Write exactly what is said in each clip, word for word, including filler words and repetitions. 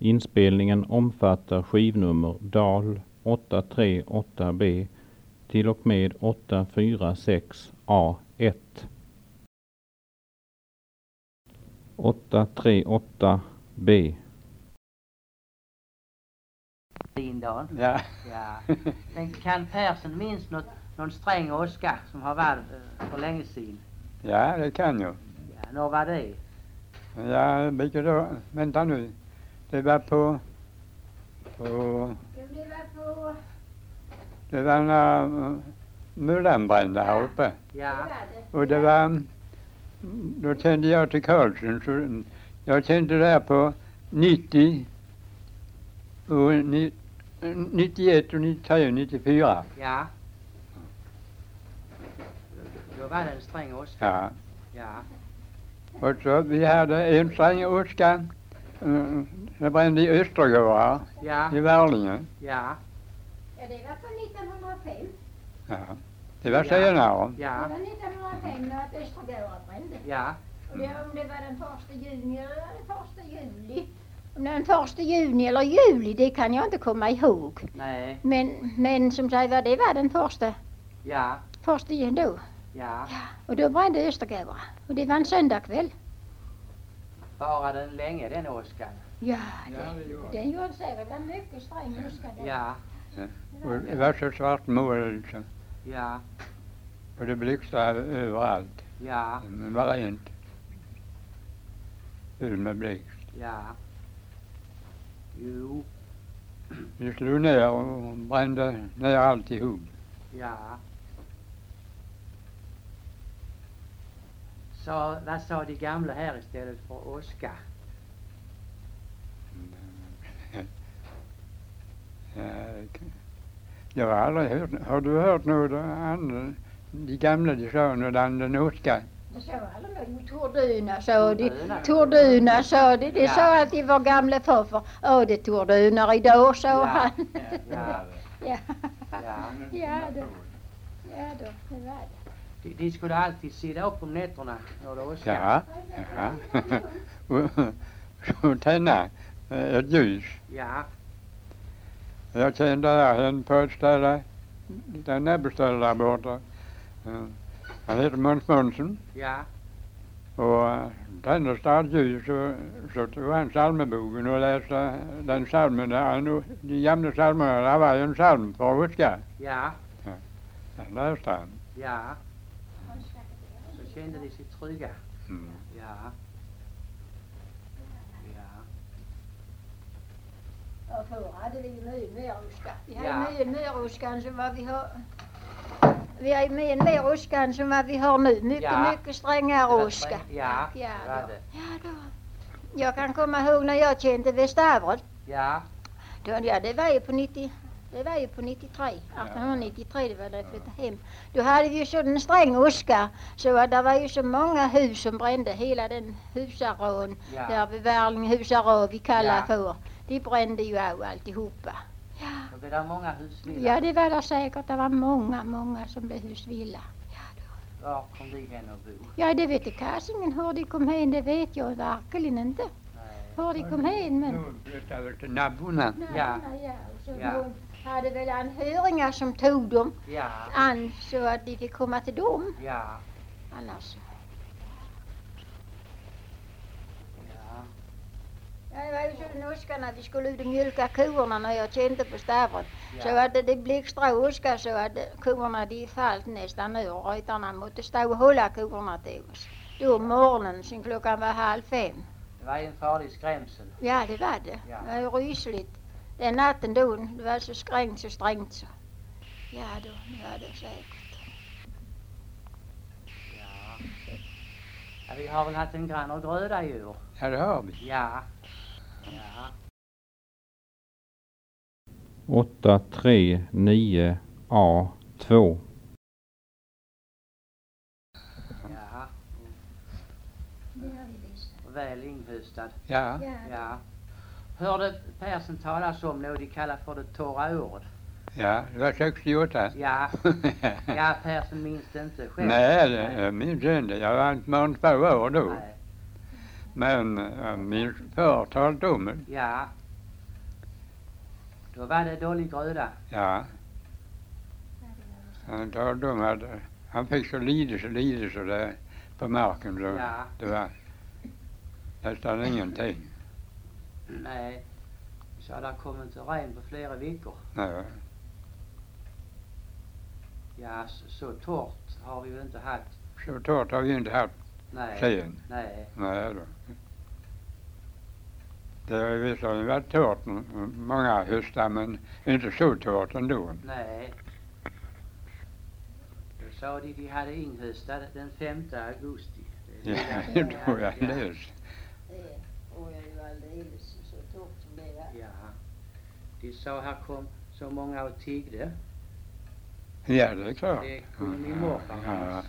Inspelningen omfattar skivnummer Dal åtta tre åtta B till och med åtta fyra sex A ett. åtta tre åtta B. Lindahl. Ja. Ja. Men kan Persson minns något, någon sträng åska som har varit uh, för länge sedan? Ja, det kan jag. Ja, när var det? Ja, vilket då? Vänta nu. Det var på... på Det var på... det var när uh, mullan brände här uppe. Ja. Och det var... Då kände jag till Karlsson. Så jag kände där på nittio... och ni, nittioett och nittiotre och nittiofyra. Ja. Då var det en sträng åska. Ja. Ja. Och så vi hade en sträng åska. Uh, det brände i Östergårda. Ja. I Värlingen. Ja. Ja, det var på nittonhundrafem. Ja. Det var Ja. senare. Det Ja. var nittonhundrafem när att Östergårda brände. Ja. Och det, om det var den första juni eller den första juli. Om det var den första juni eller juli, det kan jag inte komma ihåg. Nej. Men, men som sagt var, det var den första, Ja. första juni då. Ja. Ja, och då brände Östergårda. Och det var en söndagkväll. Varade den länge den åskan? Ja, Ja, det, det gjorde den gjorde sig. Det var mycket sträng åska där. Ja. Ja. Och det var så svart mål liksom. Ja. Och det blixtrade överallt. Ja. Men var rent. Full med blixt. Ja. Jo. Vi slog ner och brände ner alltihop. Ja. Så vad sa de gamla här istället för åska? Ja, jag har aldrig hört. Har du hört något andra? De gamla de sa något annat än åska. Det sa alla nog. Torduna sa de. Torduna. Torduna sa de. Det Ja. sa alltid vår gamla farfar. Åh, det tordunar idag, sa Ja. han. Ja. Ja. Ja. Ja då. Ja då, det var det. De, de skulle alltid sitta upp om nätterna när det åskade. Ja, ja. Och så tända ett ljus. Ja. Jag kände där en på ett ställe, den näbbställe där borta. Uh, han heter Måns Månsson. Ja. Och uh, tände startljus och så tog han psalmeboken och läste den psalmen där. Nu, de gamla psalmerna, där var ju en psalm för åska. Ja. Den läste han. Ja. Så kände de sig trygga. Mm. Ja. Ja. Och förr hade vi ju mycket mer åska. Vi Ja. hade mycket mer åska än som vad vi har. Vi har mycket mer åska än som vad vi har nu. Mycket, Ja. mycket strängare Det var åska. sträng- Ja, Ja, det var då. det. Ja då. Jag kan komma ihåg när jag kände Västavret. Ja. Då, ja, det var ju på nittio, det var ju på nittiotre, arton nittiotre, det var när jag flyttade hem. Då hade vi ju sådan sträng åska, så att det var ju så många hus som brände, hela den husarån, Ja. där vid Värling husarå vi kallar Ja. för, de brände ju av alltihopa. Ja. Då blev det många husvilla. Ja, det var det säkert, det var många, många som blev husvilla. Ja, då. Var kom vi hen och bo? Ja, det vet jag kasingen, hur de kom hem, det vet jag verkligen inte. Nej. Hur de kom hem, men... Nu flyttade vi till Nabborna. Ja. Ja, och så Ja. hon hade väl anhöriga som tog dem Ja. an så att de fick komma till dem. Ja. Annars. Ja. Ja, det var ju så den åskan när vi skulle ut och mjölka korna när jag kände på stavret. Ja. Så att det blev extra åska så att korna de fallt nästan ur och ryttarna måste stå och hålla korna till oss. Då om morgonen sen klockan var halv fem. Det var en farlig skrämsel. Ja, det var det. Ja. Det var ju rysligt. Den natten då, det var så strängt så strängt så. Ja då, det var det säkert. Ja. Ja, vi har väl haft en grann och gröda i år. Ja, det har vi. Ja. Ja. åtta tre nio A två. Ja. Det har vi visst. Och väl inhöstad. Ja. Ja. Ja. Hörde Persson talas om något de kallar för det torra året? Ja, det var sextioåtta. Ja. Ja, Persson minns det inte själv. Nej, det, jag minns inte. Jag var inte mer än två år då. Nej. Men jag minns förtalet om det. Ja. Då var det dålig gröda. Ja. Han, då, de hade, han fick så lite så lite så det på marken. Så Ja. det var nästan ingenting. Nej. Så det kom inte regn på flera veckor. Nej. Ja, så, så torrt har vi ju inte haft. Så torrt har vi inte haft Nej. sen. Nej. Nej då. Det har ju visserligen varit torrt m- många höstar men inte så torrt ändå. Nej. Då sa de de hade inhöstat den femte augusti. Det Ja, är det det tror jag ja. läst. Det tror jag ju alldeles så torrt som det var. Ja. De sa här kom så många och tiggde. Ja, det är klart. Det kunde min morfar Ja. annars.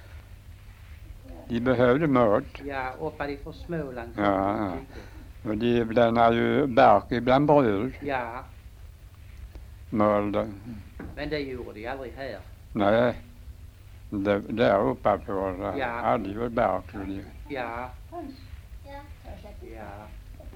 De behövde mat. Ja, uppe ifrån Småland. Ja, ja. Och de blandar ju bark ibland bröd. Ja, Malde. men det gjorde de aldrig här. Nej. Det, där uppe på där Ja. hade ju bark. Så de, Ja, Ja, ja.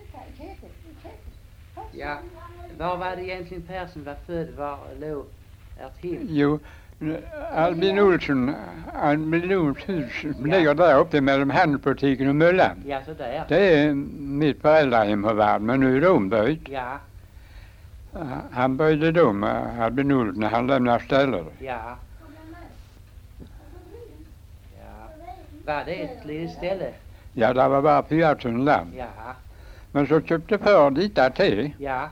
Ja, var var det egentligen Persson var född? Var låg ert hem? jo, Albin Olsson, Albin Olssons hus ligger där uppe mellan handelsbutiken och möllan. Ja, så där. Det är mitt föräldrahem har varit, men nu är det omböjt. Ja, Han böjde dem, Albin Olsson, när han lämnade stället. ja. Ja. Var det ett litet ställe? Ja, det var bara fyra tusen land. Ja, Men så köpte far dit till ja,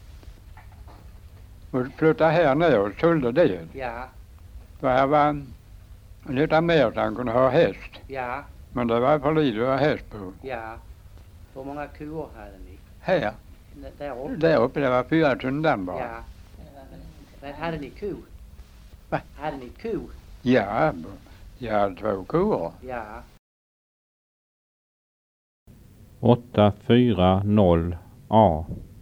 och flyttade här ner och sålde det. ja, För här var lite mer så han kunde ha häst. ja, Men det var för lite att ha häst på. ja. Hur många kor hade ni? Här, N- Där uppe? där uppe, det var fyra tusen land bara. Ja. Men hade ni ko? Va? Hade ni ko? Ja, jag hade två kor. Ja. åtta fyra noll A.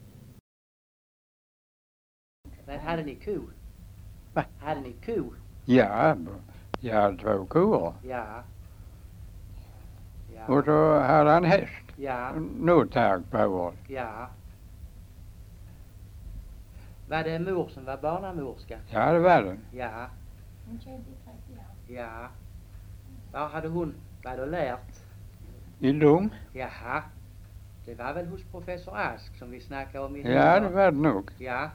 Men hade ni ko? Va? Hade ni ko? Ja, jag hade två kor. Ja. Ja. Och så hade han häst. Ja. Något tag på år. Ja. Var det mor som var barnamorska? Ja, det var det. Ja. Hon kände i trettio år. Ja. Vad hade hon, vad du lärt? I Lund. Jaha. Det var väl hos professor Ask som vi snackade om i Ja, det Lund? var det nog. Ja.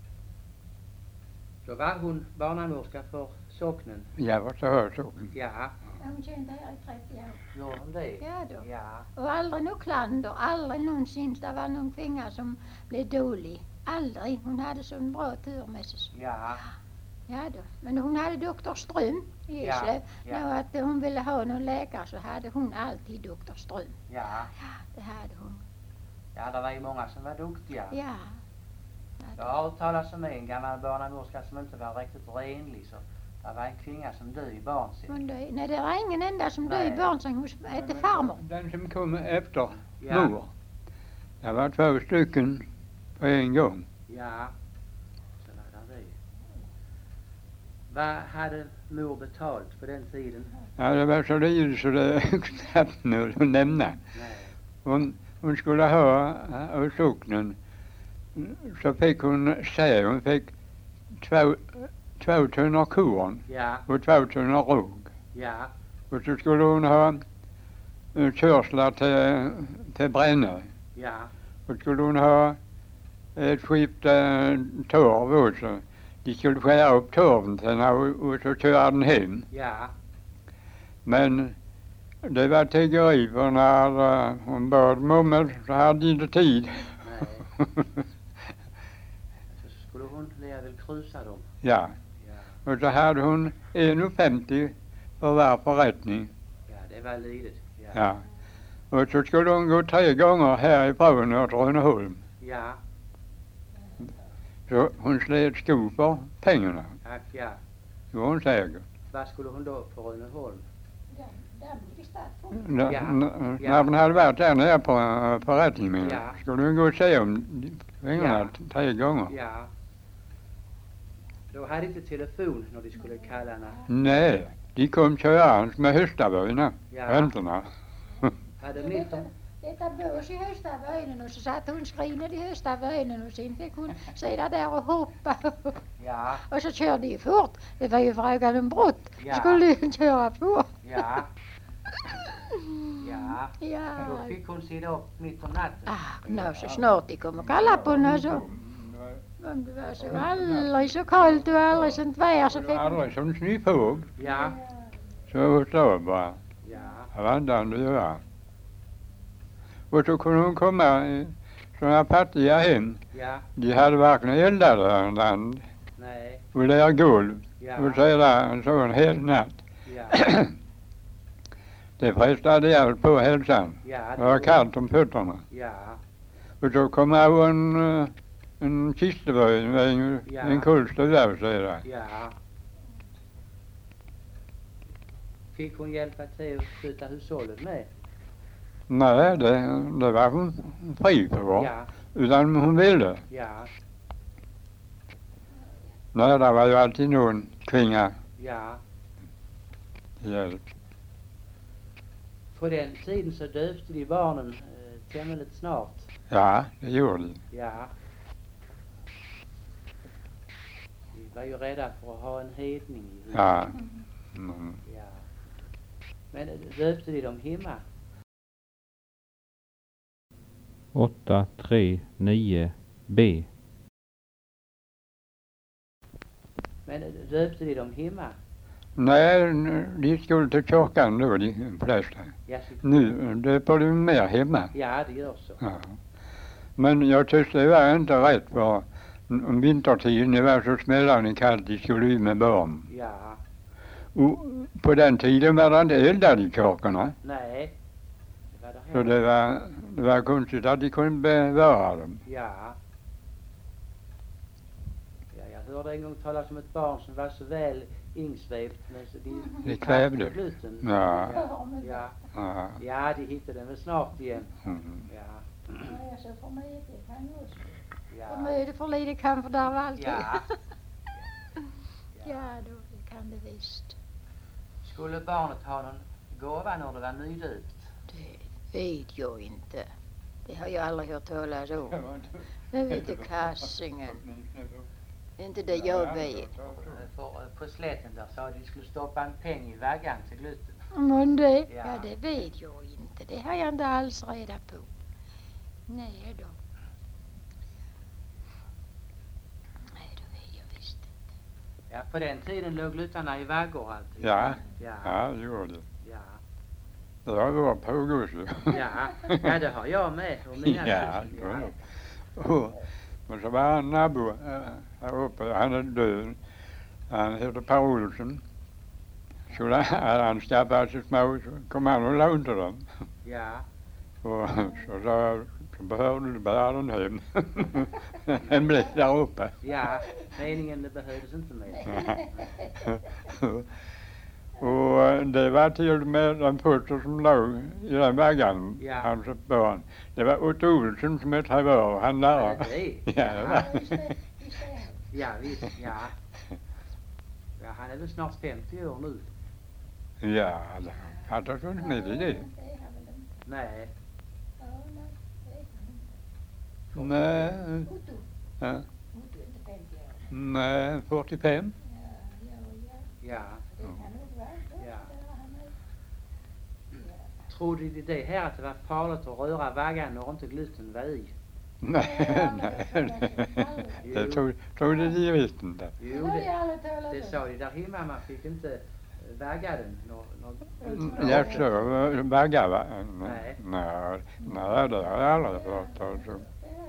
Då var hon barnamorska för socknen. Jag var så hör så. Ja. Ja, hon kände här i trettio år. Gjorde hon det? Ja då. Ja. Och aldrig något klander, aldrig någonsin det var någon kvinna som blev dålig. Aldrig. Hon hade så en bra tur med sig. Ja. Ja då. Men hon hade doktor Ström i Eslöv. Ja. När att hon ville ha någon läkare så hade hon alltid doktor Ström. Ja. Det hade hon. Ja, det var ju många som var duktiga. Ja. Jag har hört talas om en gammal barnamorska som inte var riktigt renlig, så det var en kvinna som död i barnsäng. Hon död. Nej, det var ingen enda som död i Nej. barnsäng. Hon hette farmor. Den som kom efter Ja. mor. Det var två stycken på en gång. Ja. Så var det det. Vad hade mor betalt på den tiden? Ja, det var så lite så det är knappt något att nämna. Nej. Hon, hon skulle ha av socknen så fick hon säga hon fick två, två tunnor korn Ja. och två tunnor råg. Ja. Och så skulle hon ha uh, körslar till, till bränna. Ja. Och skulle hon ha ett skift uh, torv också. De skulle skära upp torven till henne och, och så köra den hem. Ja. Men det var tiggeri för när uh, hon bad mummel så hade de inte tid. Nej. Så skulle hon väl krusa dem. Ja, Ja. och så hade hon en och femtio för var förrättning. Ja, det var litet. Ja. Ja. Och så skulle hon gå tre gånger härifrån åt Rönneholm. Ja. Så hon slet sko för pengarna. Tack, ja. Det var hon säker. Vad skulle hon då på Rönneholm? N- Ja, n- ja. När hon hade varit där nere på uh, förrättningen Ja. skulle hon gå och se om pengarna Ja. t- tre gånger. Ja. Då hade inte telefon när de skulle kalla henne. Nej, de kom körans med höstavöjna, Ja. räntorna. Hade mitterna, Detta bås i högsta vöjnen och så satt hon skrinet i högsta vöjnen och sen fick hon sitta där och hoppa. Ja, Och så körde de fort. Det var ju frågan om brott. Ja. Skulle de köra fort. ja, ja. Ja. Då fick hon sitta upp mitt om natten. Ah, nå, så snart de kom och kallade på henne så. Om det var så aldrig så kallt och aldrig sånt väder så Det fick var hon. aldrig som snöfåg. Ja, Så så bara. ja, Det var inte annat att göra. Och så kunde hon komma i sådana fattiga hem. ja, De hade varken eldar där land nej, och där golv. ja, Och så där så en hel natt. ja, Det frestade jävligt på hälsan. ja, Det var kallt om fötterna. ja, Och så kom av en, eh, en kisteböj med en, Ja. en kulster där så där. ja. Fick hon hjälpa till att sköta hushållet med? Nej, det, det var hon fri för. Ja, Utan hon ville. ja, Nej, det var ju alltid någon kvinga ja. hjälp. På den tiden så döpte de barnen eh, tämligen snart. Ja, det gjorde de. Ja. Vi var ju rädda för att ha en hedning i huset. Ja. Mm. Ja. Men eh, döpte de dem hemma? åtta tre nio B. Men eh, döpte de dem hemma? Nej, de skulle till kyrkan då, de flesta. Ja, så, Nu döper de mer hemma. ja, det gör så. Ja. Men jag tyckte det var inte rätt för om vintertiden det var så smällande kallt, de skulle ut med barn. Ja, Och på den tiden var det inte eldad i kyrkorna. nej. Det var det Så här. det var, det var konstigt att de kunde bevara dem. Ja. Ja, jag hörde en gång talas om ett barn som var så väl insvept men så de, Det kvävde. gluten. Ja. Ja, ja. Ja. Ja, de hittade den väl snart igen. Mm. Ja, Ja, så för mig det kan ju också. För ja, mig det för lite kan för där var alltid. ja. Ja, då kan det visst. Skulle barnet ha någon gåva när det var nydöpt? Det vet jag inte. Det har jag aldrig hört talas om. Det vet du kassingen. Det är inte det jag vet. För eh, på slätten där sa de skulle stoppa en peng i vaggan till gluten. Men det? Ja. Ja, det vet jag inte. Det har jag inte alls reda på. Nej då. Nej, då vet jag visst inte. Ja, på den tiden låg glutarna i vaggor alltid. Ja. Ja, Ja, det gjorde det. ja. Det har varit på Augusti. Ja, ja, det har jag med. Och mina Ja, syskon. ja. Och, och så var han nabo äh, här uppe, han är död. Han heter Per Olsson. Så där hade han skaffat sig små, så kom han och lånade dem. Ja, Och så sa jag, så behövde du bära den hem. Den blev där uppe. ja. Meningen det behövdes inte mer. Och det var till och med den första som låg i den vaggan, Ja. hans barn. Det var Otto Olsson som hette var, han Ja, där. det är. Ja, det var. Ja, visst. Ja. Ja, han är väl snart femtio år nu. Ja, det hade funnits med i det. Nej. Nej, ja. Nej, fyrtiofem. Ja. Ja. Trodde de det här att det var farligt att röra vaggan och inte gluten var i? Nej, nej. Det tog, tog det de visst inte. Jo, det, det sa de där hemma. Man fick inte eh, vagga den när, när gluten var Jag ute. så, bagga va? Nej. Nej, nej, det har jag aldrig hört talas om.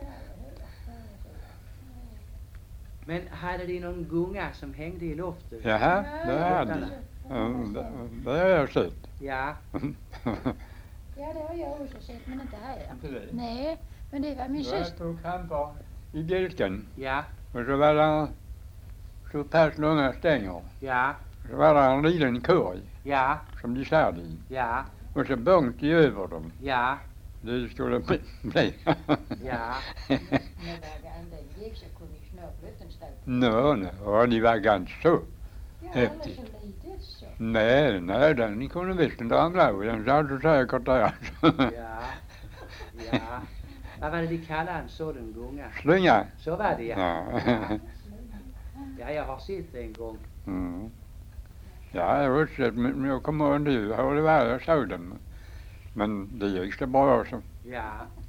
Men hade de någon gunga som hängde i loftet? Jaha, det hade de. Ja, det, det har jag sett. Ja. Ja, det har jag också sett, men inte här. Inte det? Nej, men det var min Det var syster. två kampar i bjälken. Ja. Och så var det så pass långa stänger. Ja. Så var det en liten korg Ja. som de satt i. Ja. Och så bönk de över dem. Ja. Det skulle bli. bli. Ja. När vaggan den gick så kunde ju snart gluten stå. Nå, nej, och de var ganska så. Ja, Häftigt. alldeles så litet så. Nej, nej, den kunde visst inte ramla av. Den satt så säkert där. Ja. Ja. Vad var det de kallade en sådan gunga? Slunga. Så var det, ja. Ja. Ja, jag har sett det en gång. Mm. Ja, jag har sett, men jag kommer ihåg nu, har det varit, jag såg den. Men det gick så bra så. Ja.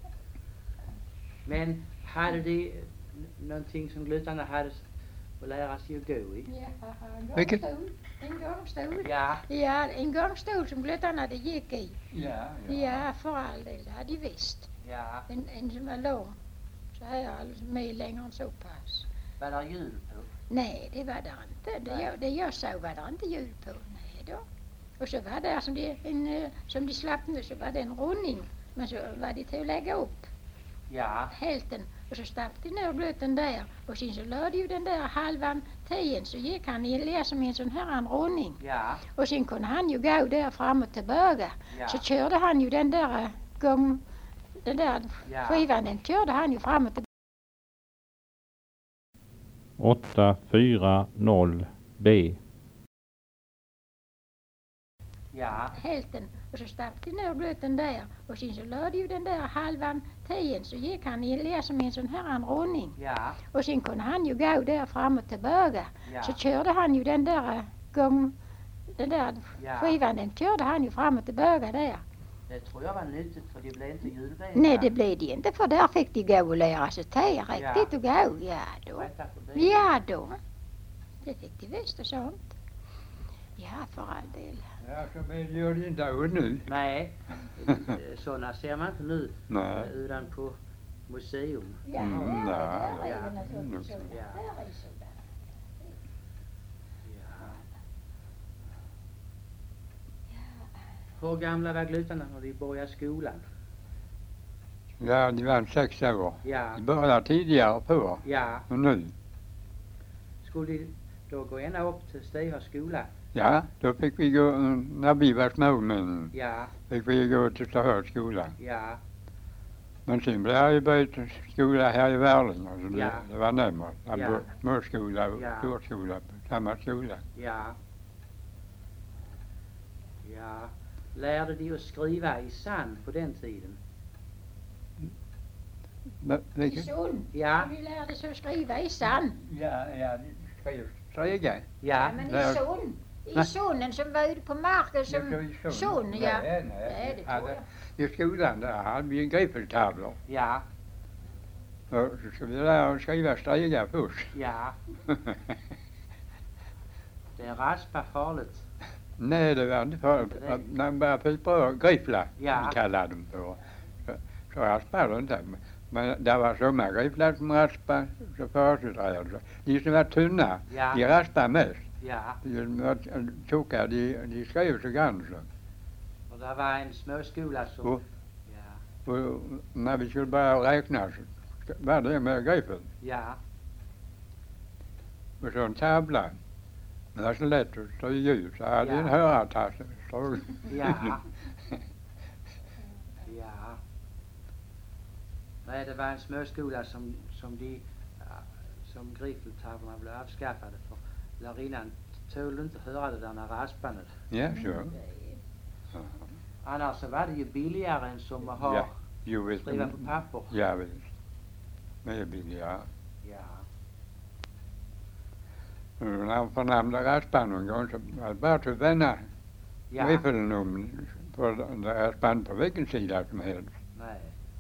Men hade de n- någonting som glutarna hade s- att lära sig att gå i? Ja, en Vilket? gångstol. En gångstol. Ja. Ja, en gångstol som glöttarna det gick i. Ja, Ja, för all del, det hade de visst. Ja. En, en som var lång. Så här, alltså, mil längre än så pass. Var det hjul på? Nej, det var det inte. Det Nej. jag, det jag såg var det inte hjul på. Nej då. Och så var det som de, en, eh, som de slapp nu så var det en rundning. Men så var det till att lägga upp Ja. hälften. Och så stack de ner glöten där. Och sen så lade ju den där halvan tiden så gick han i läs som en sån här en rundning. Ja. Och sen kunde han ju gå där fram och tillbaka. Ja. Så körde han ju den där eh, gång, den där Ja. skivan den körde han ju fram och tillbaka. åtta fyra noll B. Ja. Hälften. Och så stack de ner glöten där. Och sen så lade ju den där halvan tiden så gick han i läs som en sån här en rundning. Ja. Och sen kunde han ju gå där fram och tillbaka. Ja. Så körde han ju den där eh, gång, den där Ja. skivan den körde han ju fram och tillbaka där. Det tror jag var nyttigt för det blev inte hjulben. Nej det blev det inte för där fick de gå och lära sig till riktigt och gå. Ja då. Rätta förbi. Ja då. Det fick de visst och sånt. Ja för all del. Ja, så men gör det inte ut nu. Nej. Sådana ser man inte nu. Nej. Utan på museum. Ja, Mm, ja, ja, där är ja. det naturligtvis Mm. sådana. Ja. Där är sådana. Ja. Hur gamla var glutarna när de började skolan? Ja, det var sex år. Ja. Det började tidigare på. Ja. Och nu. Skulle de då gå ända upp till Stiha skola? Ja, då fick vi gå, när vi var små men Ja. fick vi gå till Stadsskolan. Ja. Men sen blev jag ju bytt skola här i Värling. Alltså det, Ja. det var närmare. Jag Ja. ja. Småskola och Ja. storskola på samma skola. Ja. Ja. Lärde de att skriva i sand på den tiden? Men, I vilket? sund. Ja. Vi lärde sig att skriva i sand. Ja, ja, det skrev sträga. Ja. Men där- i sund. I Nej. sunden som var ute på marken som sund, ja. Nej, Nej, nej. det tror jag. I skolan där hade vi en griffeltavlor. Ja. Och så skulle vi lära oss skriva sträga först. Ja. Det raspar farligt. Nej, det var inte för Inte det. att när man bara fick bra grifflar, Ja. vi kallade dem för. Så, så raspade det inte. Men det var somma grifflar som raspade så föruträdde. De som var tunna, Ja. de raspade mest. Ja. De som var tjocka, de, de skrev så grann så. Och det var en småskola som... Och, Ja. och när vi skulle börja räkna så var det med griffel. Ja. Och så en tavla. Det var så lätt att stå ljud. Så hade Ja. en hörartass. Så. Ja. Ja. Nej, det var en småskola som, som de, ja, som griffeltavlorna blev avskaffade för lärarinnan tål inte höra det där när raspandet. Ja, så. Ja. Annars så var det ju billigare än som att ha Ja. Jo, visst. skriva på papper. Ja, visst. Mer billigare. Ja. Och när han förnamnade raspan någon gång så var det bara till vänner Ja. griffeln om på den där raspan på vilken sida som helst. Nej.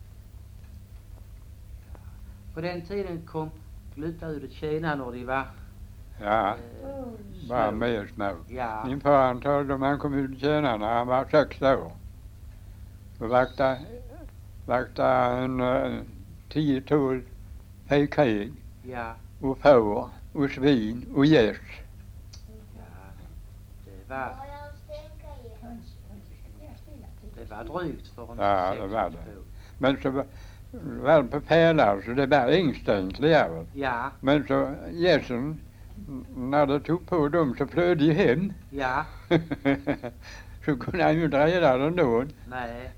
Ja. På den tiden kom glutar ut tjäna när de var Ja, eh, bara små. mer små. Ja. Min far han talade om han kom ut tjäna när han var sex år. Och vakta, vakta en uh, tio tolv häckrig Ja. och får och svin och gäss. Ja. Det var, det var drygt för en Ja, det sex- var det. Men så var var det på pärlar så det var instängt väl. Ja. Men så gässen, när det tog på dem så flög de hem. Ja. Så kunde han ju inte rädda den då. Nej.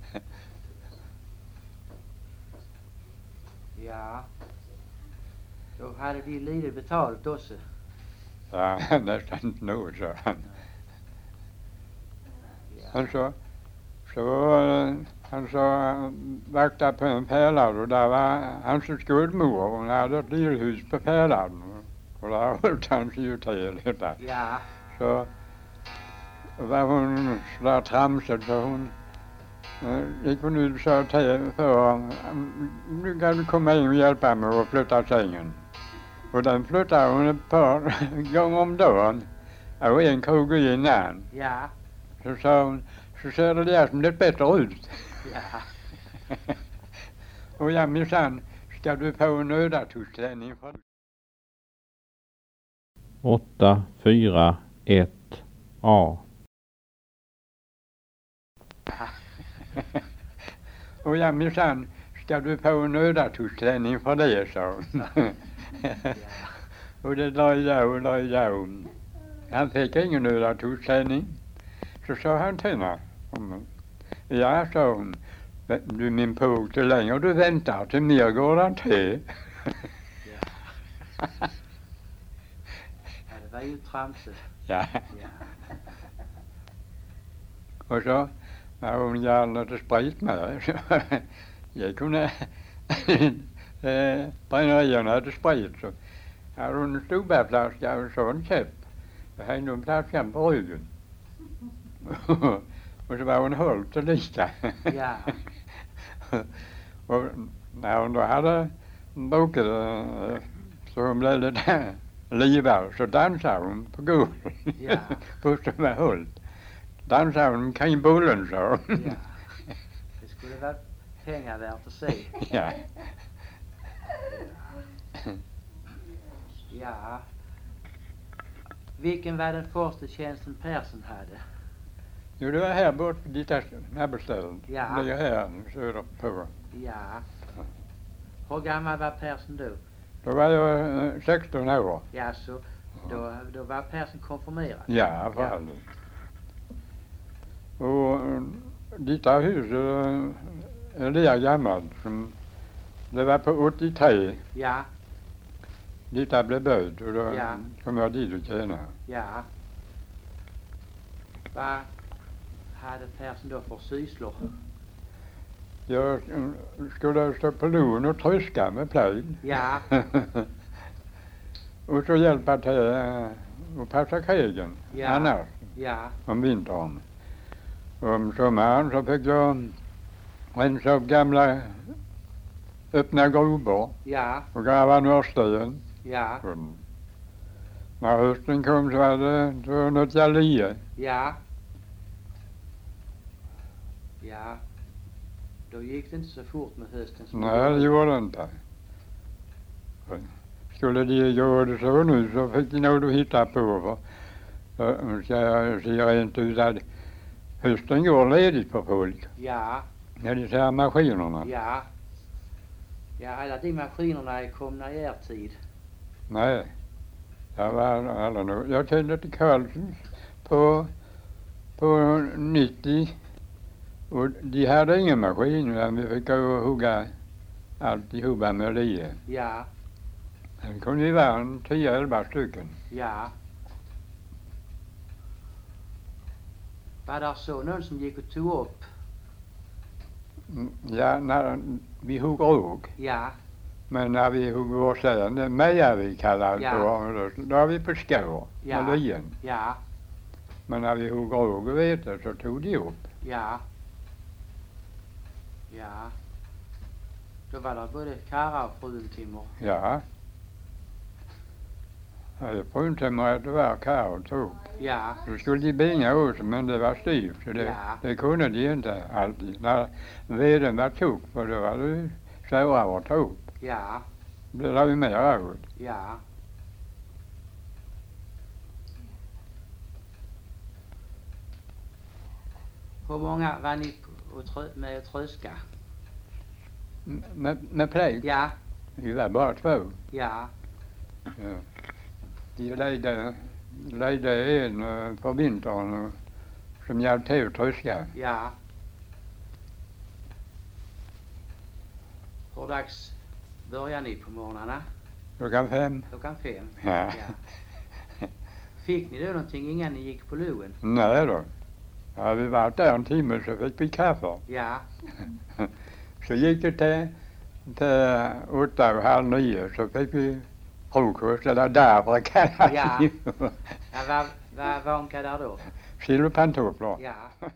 Ja. Då hade de lite betalt också. Ja, nästan inte något, sa han. Ja. Men så, så eh, Han så vaktade på en pärlad och där var hans skudmor. Hon hade ett lillhus på pärladen. Och där höll han sig ju till detta. Ja. Så var hon sådär tramsad så hon eh, gick hon ut och sa till för nu kan du komma in och hjälpa mig att flytta sängen. Och den flyttade hon ett par gånger om dagen. Och en krog innan. Ja. Så sa hon, så ser det där som det bättre ut. Ja. Och jag minsann, ska du få en nödatostträning för åtta fyra ett A. Och jag minsann, ska du få en nödatostträning för det, sa hon. Och det la jag och la jag. Han fick ingen nödatostträning. Så sa han till mig. Ja, sa hon. Du min påg, till längre du väntar till mer går det till. Ja, det var ju tramsigt. Ja. Ja. Och så när hon gärna till sprit med så jag kunde brännarierna till sprit så hade hon en storbärflaska och så en käpp. Så hängde hon flaskan på ryggen. Och så var hon hållt och lika. Ja. Och när hon då hade druckit så hon blev lite livare så dansade hon på golvet. Ja. På som var hållt. Dansade hon kring bullen, sa hon. Ja. Det skulle vara pengar värt att se. Ja. Ja. Vilken var den första tjänsten Persson hade? Jo, det var här bort på ditt arbetsställen. Ja. Det ligger här söderpå. Ja. Hur gammal var Persson då? Då var jag eh, sexton år. Ja, så då, då var Persson konfirmerad. Ja, för Ja. all del. Och eh, ditt hus eh, är lika gammalt som det var på åttiotre. Ja, Dit jag blev böjd och då Ja. kom jag dit och tjänade. ja. Vad hade Persson då för sysslor? Jag eh, skulle stå på lon och tryska med plöjd. Ja, Och så hjälpa till eh, och passa krigen. Ja. Annars, ja, om vintern. Och om sommaren så fick jag rensa upp gamla öppna grubor ja, och gräva norrsten. ja, Och när hösten kom så var det då något jalie. ja. Ja. Då gick det inte så fort med hösten. som Nej, det gjorde. gjorde det inte. Och skulle de göra det så nu så fick de nog att hitta på. För så ska jag säga rent ut att hösten går ledigt för folk. Ja, När de ser maskinerna. ja. Ja, alla de maskinerna är komna i er tid. Nej. Jag var alla nog. Jag kände till Karlsson på, på nittio. Och de hade ingen maskin utan vi fick gå och hugga alltihopa med lie. Ja, Sen kunde vi vara en tio, elva stycken. ja. Var det så någon som gick och tog upp? Mm, Ja, när vi hugg råg. Ja, Men när vi hugg vår sen, det mejar vi kallar det Ja. för, då, då var vi på skår Ja. med lien. ja, Men när vi hugg råg och vete så tog de upp. ja. Ja. Då var det både karra och fruntimmer. Ja. Ja, det fruntimmer att det var kar och tog. Ja, Då skulle de binga oss men det var styvt så det, Ja. det kunde de inte alltid. När veden var tjock för då var det svårare att ta upp. ja, Det la vi mer av. ja. Hur många var ni på- och trö- med att tröska? M- Med, med plöjd? Ja, Vi var bara två. ja, Ja. De lejde, lejde en eh, på vintern och, som hjälpte till att tröska. ja. Hur dags börjar ni på morgnarna? Klockan fem. Klockan fem? Ja. Fick ni då någonting innan ni gick på loen? Nej då. Ja, vi var där en timme så fick vi kaffe. Ja, Så gick det till, till åtta och halv nio så fick vi frukost, eller där kallas Ja. det. ja vad, vad var hon där då? Silverpantofler. Ja,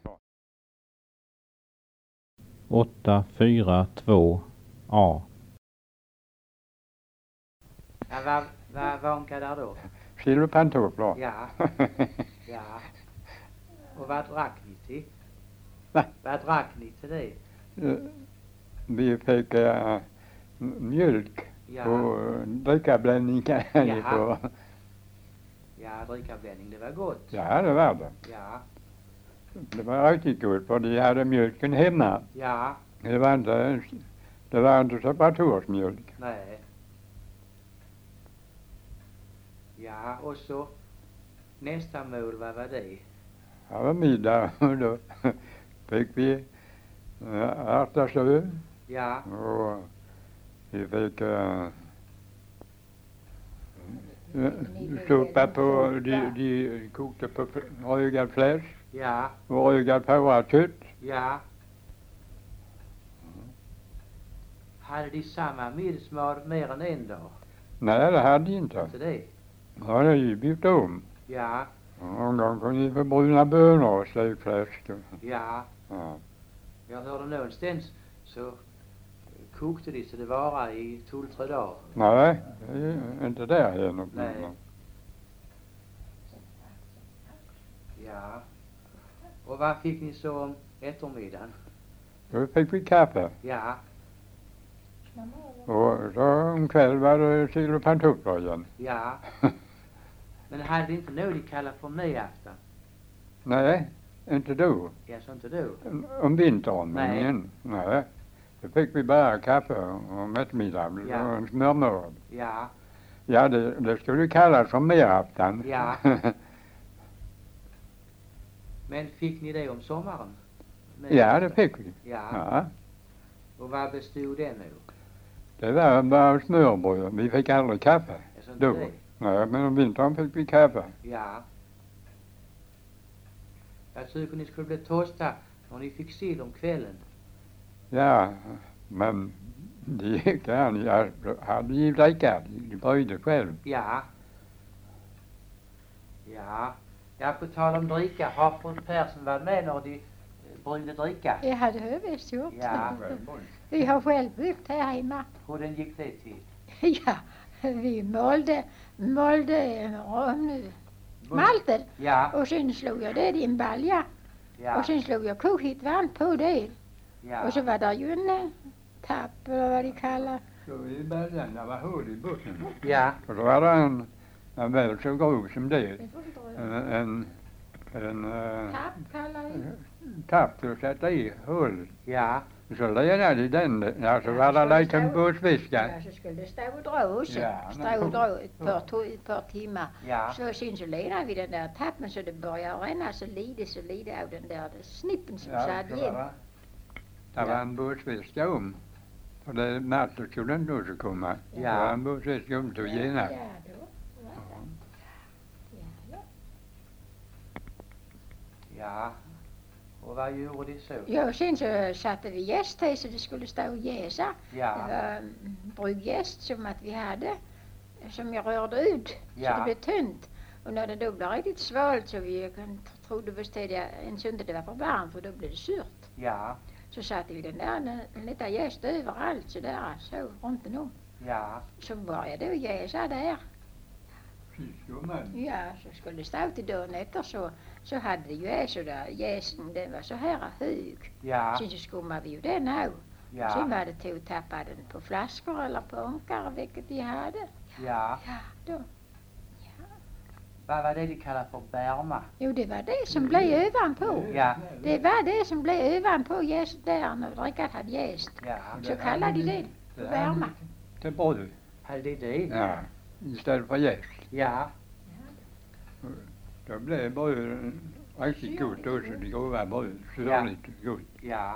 åtta fyra två A. ja vad, vad var hon där då? Silverpantofler. Ja, ja. Och vad drack ni till? Va? Vad drack ni till det? Vi fick äh, mjölk Ja, och drickablandning kan Ja. ni få. ja drickablandning, det var gott. Ja, det var det. Ja, Det var riktigt gott för de hade mjölken hemma. ja, Det var inte, det var inte separatorsmjölk. nej. Ja, och så nästa mål, vad var det? Det var middag och då fick vi äh, ärtasö Ja, och vi fick äh, soppa på, de, de kokte på rögad fläsk ja, och rögad fårakött. ja. Hade de samma middagsmål mer än en dag? Nej, det hade de inte. Inte det? Ja, det hade ju bytt om. Ja, Någon gång kunde vi få bruna bönor och stekfläsk. ja. Ja. Jag hörde någonstans så kokte de så det var i två, tre dagar. Nej, det är inte där än. Nej. Ja. Och vad fick ni så om eftermiddagen? Då fick vi kaffe. Ja, Och så om kväll var det silverpantofler igen. ja. Men hade de inte något de kallar för medafton? Nej, inte då. Ja, så inte då? Om vintern. Nej. Men, nej. Då fick vi bara kaffe om eftermiddagen Ja. och en smörmål. Ja, Ja, det, det skulle kallas för merafton. Ja. men fick ni det om sommaren? Ja, det fick vi. Ja. Ja. Och vad bestod det nu? Det var bara smörbröd. Vi fick aldrig kaffe. Ja, så inte Då. det? Nej, men om vintern fick vi kaffe. Ja. Jag tycker ni skulle bli tosta när ni fick sill om kvällen. Ja, men det gick an. Jag hade ju dricka. De bryggde själv. Ja. Ja. Jag på tal om dricka, har fru Persson varit med när de eh, bryggde dricka? Ja, det har jag visst gjort. Ja. Vi har själv byggt här hemma. Hur den gick det till? Ja, vi malde, malde rom, malten Ja, och sen slog jag det i en balja ja, och sen slog jag kokhett varm på det. ja. Och så var det ju en eh, tapp eller vad de kallar. Så i början, det var hål i botten. Ja, Och då var det en, en väl så grov som det. En, en, en uh, Tapp kallar de. tapp till att sätta i hål. ja, Så ledde de den, ja, så var det lite en båtsfiska. Ja, så skulle det stå och dra också. Ja, Stå och dra ett par, to, ett par timmar. ja, Så sen så ledde vi den där tappen så det började ränna så lite så lite av den där snippen som Ja, satt så igen. var det. Det var en båtsfiska om. För det natten skulle den då så komma. Ja. Det var en båtsfiska om till genast. Ja, då. Ja, ja. ja. Och vad gjorde de så? Ja, och sen så satte vi jäst till så det skulle stå och jäsa. Det Ja, var mm, bryggjäst som att vi hade, som jag rörde ut så Ja. det blev tunt. Och när det då blev riktigt svalt så vi kan- trodde bestämt jag ens inte det var för varmt för då blev det surt. ja, Så satte vi den där en, en liten jäst överallt så där så runt om. ja, Så började det jäsa där. Ja, så skulle det stå till dagen efter så, så hade det jäst och där jäsen den var så här hög. ja, Sen så skummade vi ju den av. Sen ja, var det till att tappa den på flaskor eller på ankar vilket de hade. ja. Ja, då. Vad var det de kallar för bärma? Jo, det var det som blev ovanpå. Ja, Det var det som blev ovanpå jäst där när drickat hade jäst. ja. Så kallade de det för värma. Till bröd. Hade de det? Ja, istället för jäst. Ja, Då blev bröd riktigt gott också. Det grova bröd. Syrligt gott. ja.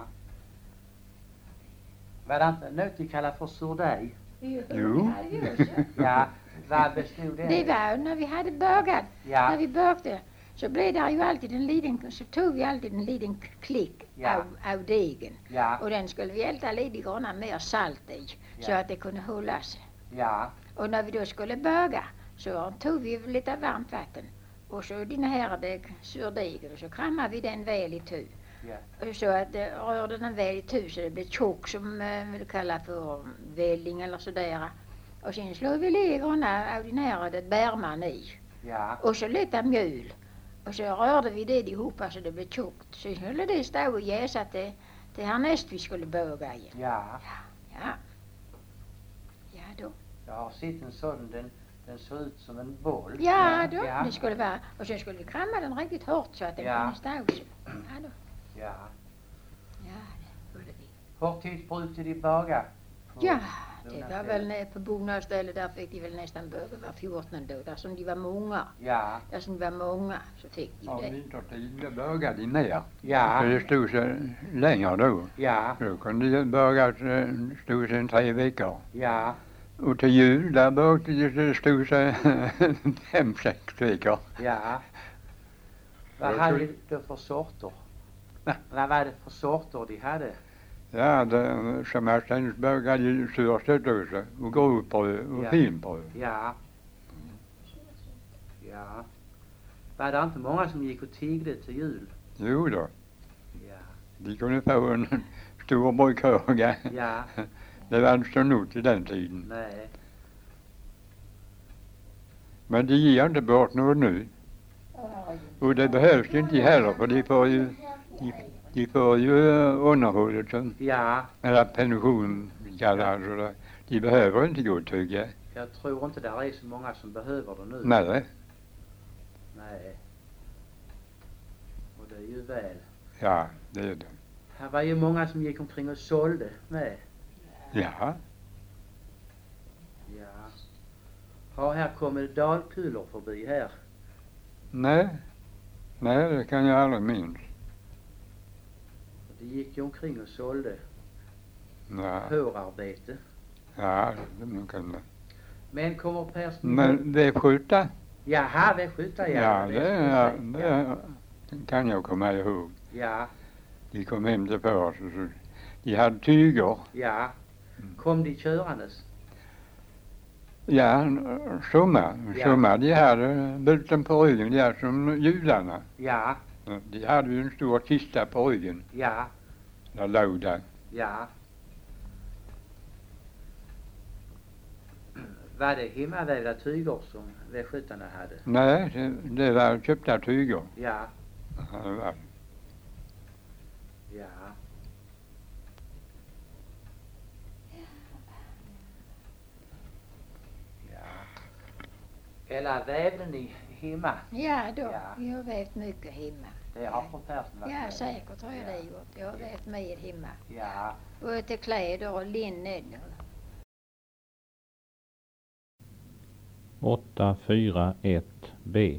Var det inte något de kallar för surdej? Jo. det hade vi också. Ja, vad bestod det? Det var när vi hade bagat. När Ja, vi bakade så blev det ju alltid en liten, så tog vi alltid en liten klick Ja. av, av degen. Ja, Och den skulle vi älta lite grann mer salt i, så Ja. att det kunde hålla sig. ja, Och när vi då skulle böga så tog vi lite varmt vatten. Och så den här det, surdegen och så krammade vi den väl i tu. ja, Så att det rörde den väl i tu så det blev tjock som eh, vi kallar för välling eller sådär. Och sen slog vi lite grann av den här det bärman i. ja, Och så lite mjöl. Och så rörde vi det ihop så det blev tjockt. Så skulle det stå och jäsa till, till härnäst vi skulle böga igen. ja. Ja. Ja då. Jag har sett en sådan, den, den ser ut som en boll. Ja då. Ja, Det skulle vara. Och sen skulle vi kramma den riktigt hårt så att den Ja. kunde stå sig. Ja då. ja. Ja det skulle vi. Hur tid brukade de baga? på Ja, det var Bonastället? väl nere på Bonastället, där fick de väl nästan böga var fjortonde då. Där som de var många. Ja, Där som de var många så fick de Av det. vintertid då började de mer. ja, För det stod så längre då. ja, Då kunde de börja, stod sen tre veckor. ja, Och till jul där började de, det stod så fem, sex veckor. ja. Vad Jag hade tror- de då för sorter? Va? Vad var det för sorter de hade? Ja, det, som jag sen började ju surstrött också. Och grovbröd och Ja. finbröd. Ja. Ja. Var det inte många som gick och tiggde till jul? Jo då, Ja, de kunde få en stor brödkorg. ja, Det var inte så nog i den tiden. nej, Men de ger inte bort något nu. Och det behövs inte heller för de får ju, de, de får ju eh, underhållet som, ja. eller pension kallas det. De behöver inte gå tycker jag. Jag tror inte det är så många som behöver det nu. Nej, Nej. Och det är ju väl. ja det är det. Här var ju många som gick omkring och sålde med. Ja, Ja. Har här kommit dalkulor förbi här? nej, nej det kan jag aldrig minnas. De gick ju omkring och sålde Ja, hårarbete. ja det kan det. Men kommer Persson... Men västgöta, Jaha, Västgöta, ja. ja det, är, Västgöta, det kan jag komma ihåg. Ja, De kom hem till för oss och så, de hade tyger. ja. Kom de körandes? Ja, sommar. Ja. Sommar de hade bulten på ryggen, de är som judarna. Ja, De hade ju en stor kista på ryggen, ja, där låg där. ja. Var det hemmavävda tyger som västgötarna hade? Nej, det, det var köpta tyger. Ja, Ja, det var. ja. Ja. Eller vävde ni hemma? Ja då. Ja. Vi har vävt mycket hemma. Det har fru Persson varit Ja med. säkert har jag Ja. det gjort. Jag har vävt med hemma. Ja, Både till kläder och linne. åtta fyra ett B.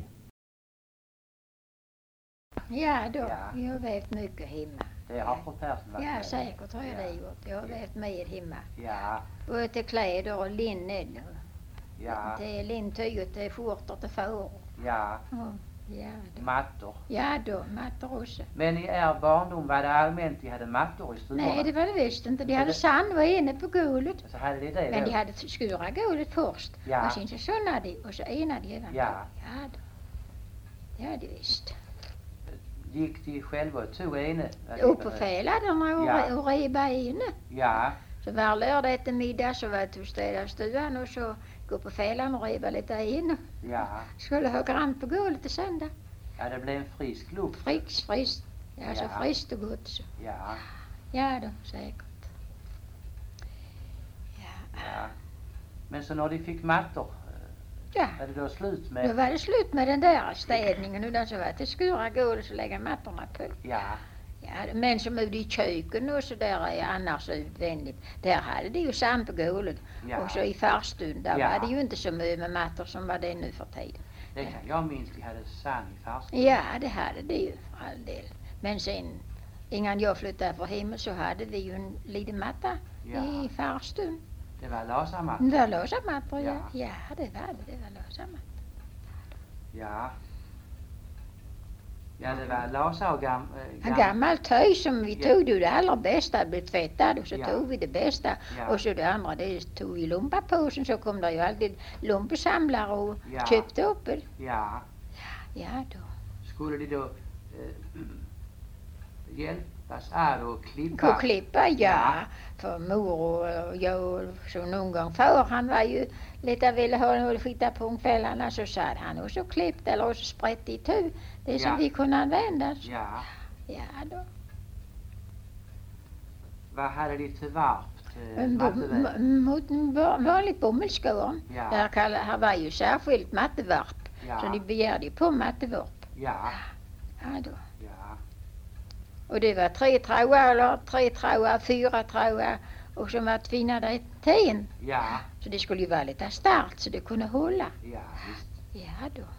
Ja då. Ja. Vi har vävt mycket hemma. det har fru Persson varit Ja med. säkert har jag Ja. det gjort. Jag har vävt med hemma. Ja, Både till kläder och linne. ja, Till lintyget, till skjortor, till får. ja. Ja, ja då. Mattor. Ja då, mattor också. Men i er barndom var det allmänt de hade mattor i stugorna? Nej det var det visst inte. De hade det- sand var inne på golvet. Så hade de det Men då? de hade skurat golvet först. Ja. Och sen så sånade de och så enade de även. Ja. Ja då. Ja det visst. Gick de själva och tog ene? vad de Upp på behövde? fäladerna och, Ja. och reba inne. Ja, Så var lördag eftermiddag så var det att städa stugan och så gå på fälan och reba lite in. ja. Skulle ha grant på golvet till söndag. Ja, det blev en frisk luft. Friskt, friskt. Ja, så Ja. friskt och gott så. Ja, Ja då, säkert. Ja. ja. Men så när de fick mattor, Ja. var det då slut Då med? var det slut med den där städningen utan så var det skura golvet och lägga mattorna på. Ja, Ja, men som ute i köken och så där är annars utvändigt. Där hade de ju sand på golvet. ja. Och så i farstun, där Ja. var det ju inte så mycket med mattor som var det nu för tiden. Det kan jag minns, de hade sand i farstun. Ja, det hade de ju för all del. Men sen, innan jag flyttade för himmel så hade vi ju en liten matta Ja. i farstun. Det var lasamattor. Det var låsamattor, ja. Ja. Ja, det var det. Det var låsamattor. Ja. Ja, det var Lasa och gam, En gam, gammal töj som vi Ja. tog det det allra bästa, blev tvättad och så Ja. tog vi det bästa. Ja. Och så det andra det tog vi i lumpapåsen, så kom det ju alltid lumpesamlare och Ja. köpte upp det. Ja. Ja då. Skulle de då eh, hjälpas att och klippa? Kunde klippa, ja. Ja. För mor och jag, så någon gång för han var ju lite ville ha och skita på kvällarna, så sa han och så klippt eller så sprätt i tu. Det som Ja. vi kunde använda. Ja. Ja då. Vad hade de till varpt eh, Men bo- matteväv? m- Mot en va- vanligt bomullsskor. Ja. Där kallade, här var ju särskilt mattevarp. Ja. Så de begärde ju på mattevarp. Ja. Ja då. Ja. Och det var tre trådar eller tre trådar, fyra trådar och som var tvinnade i ten. Ja. Så det skulle ju vara lite starkt så det kunde hålla. Ja, visst. Ja då.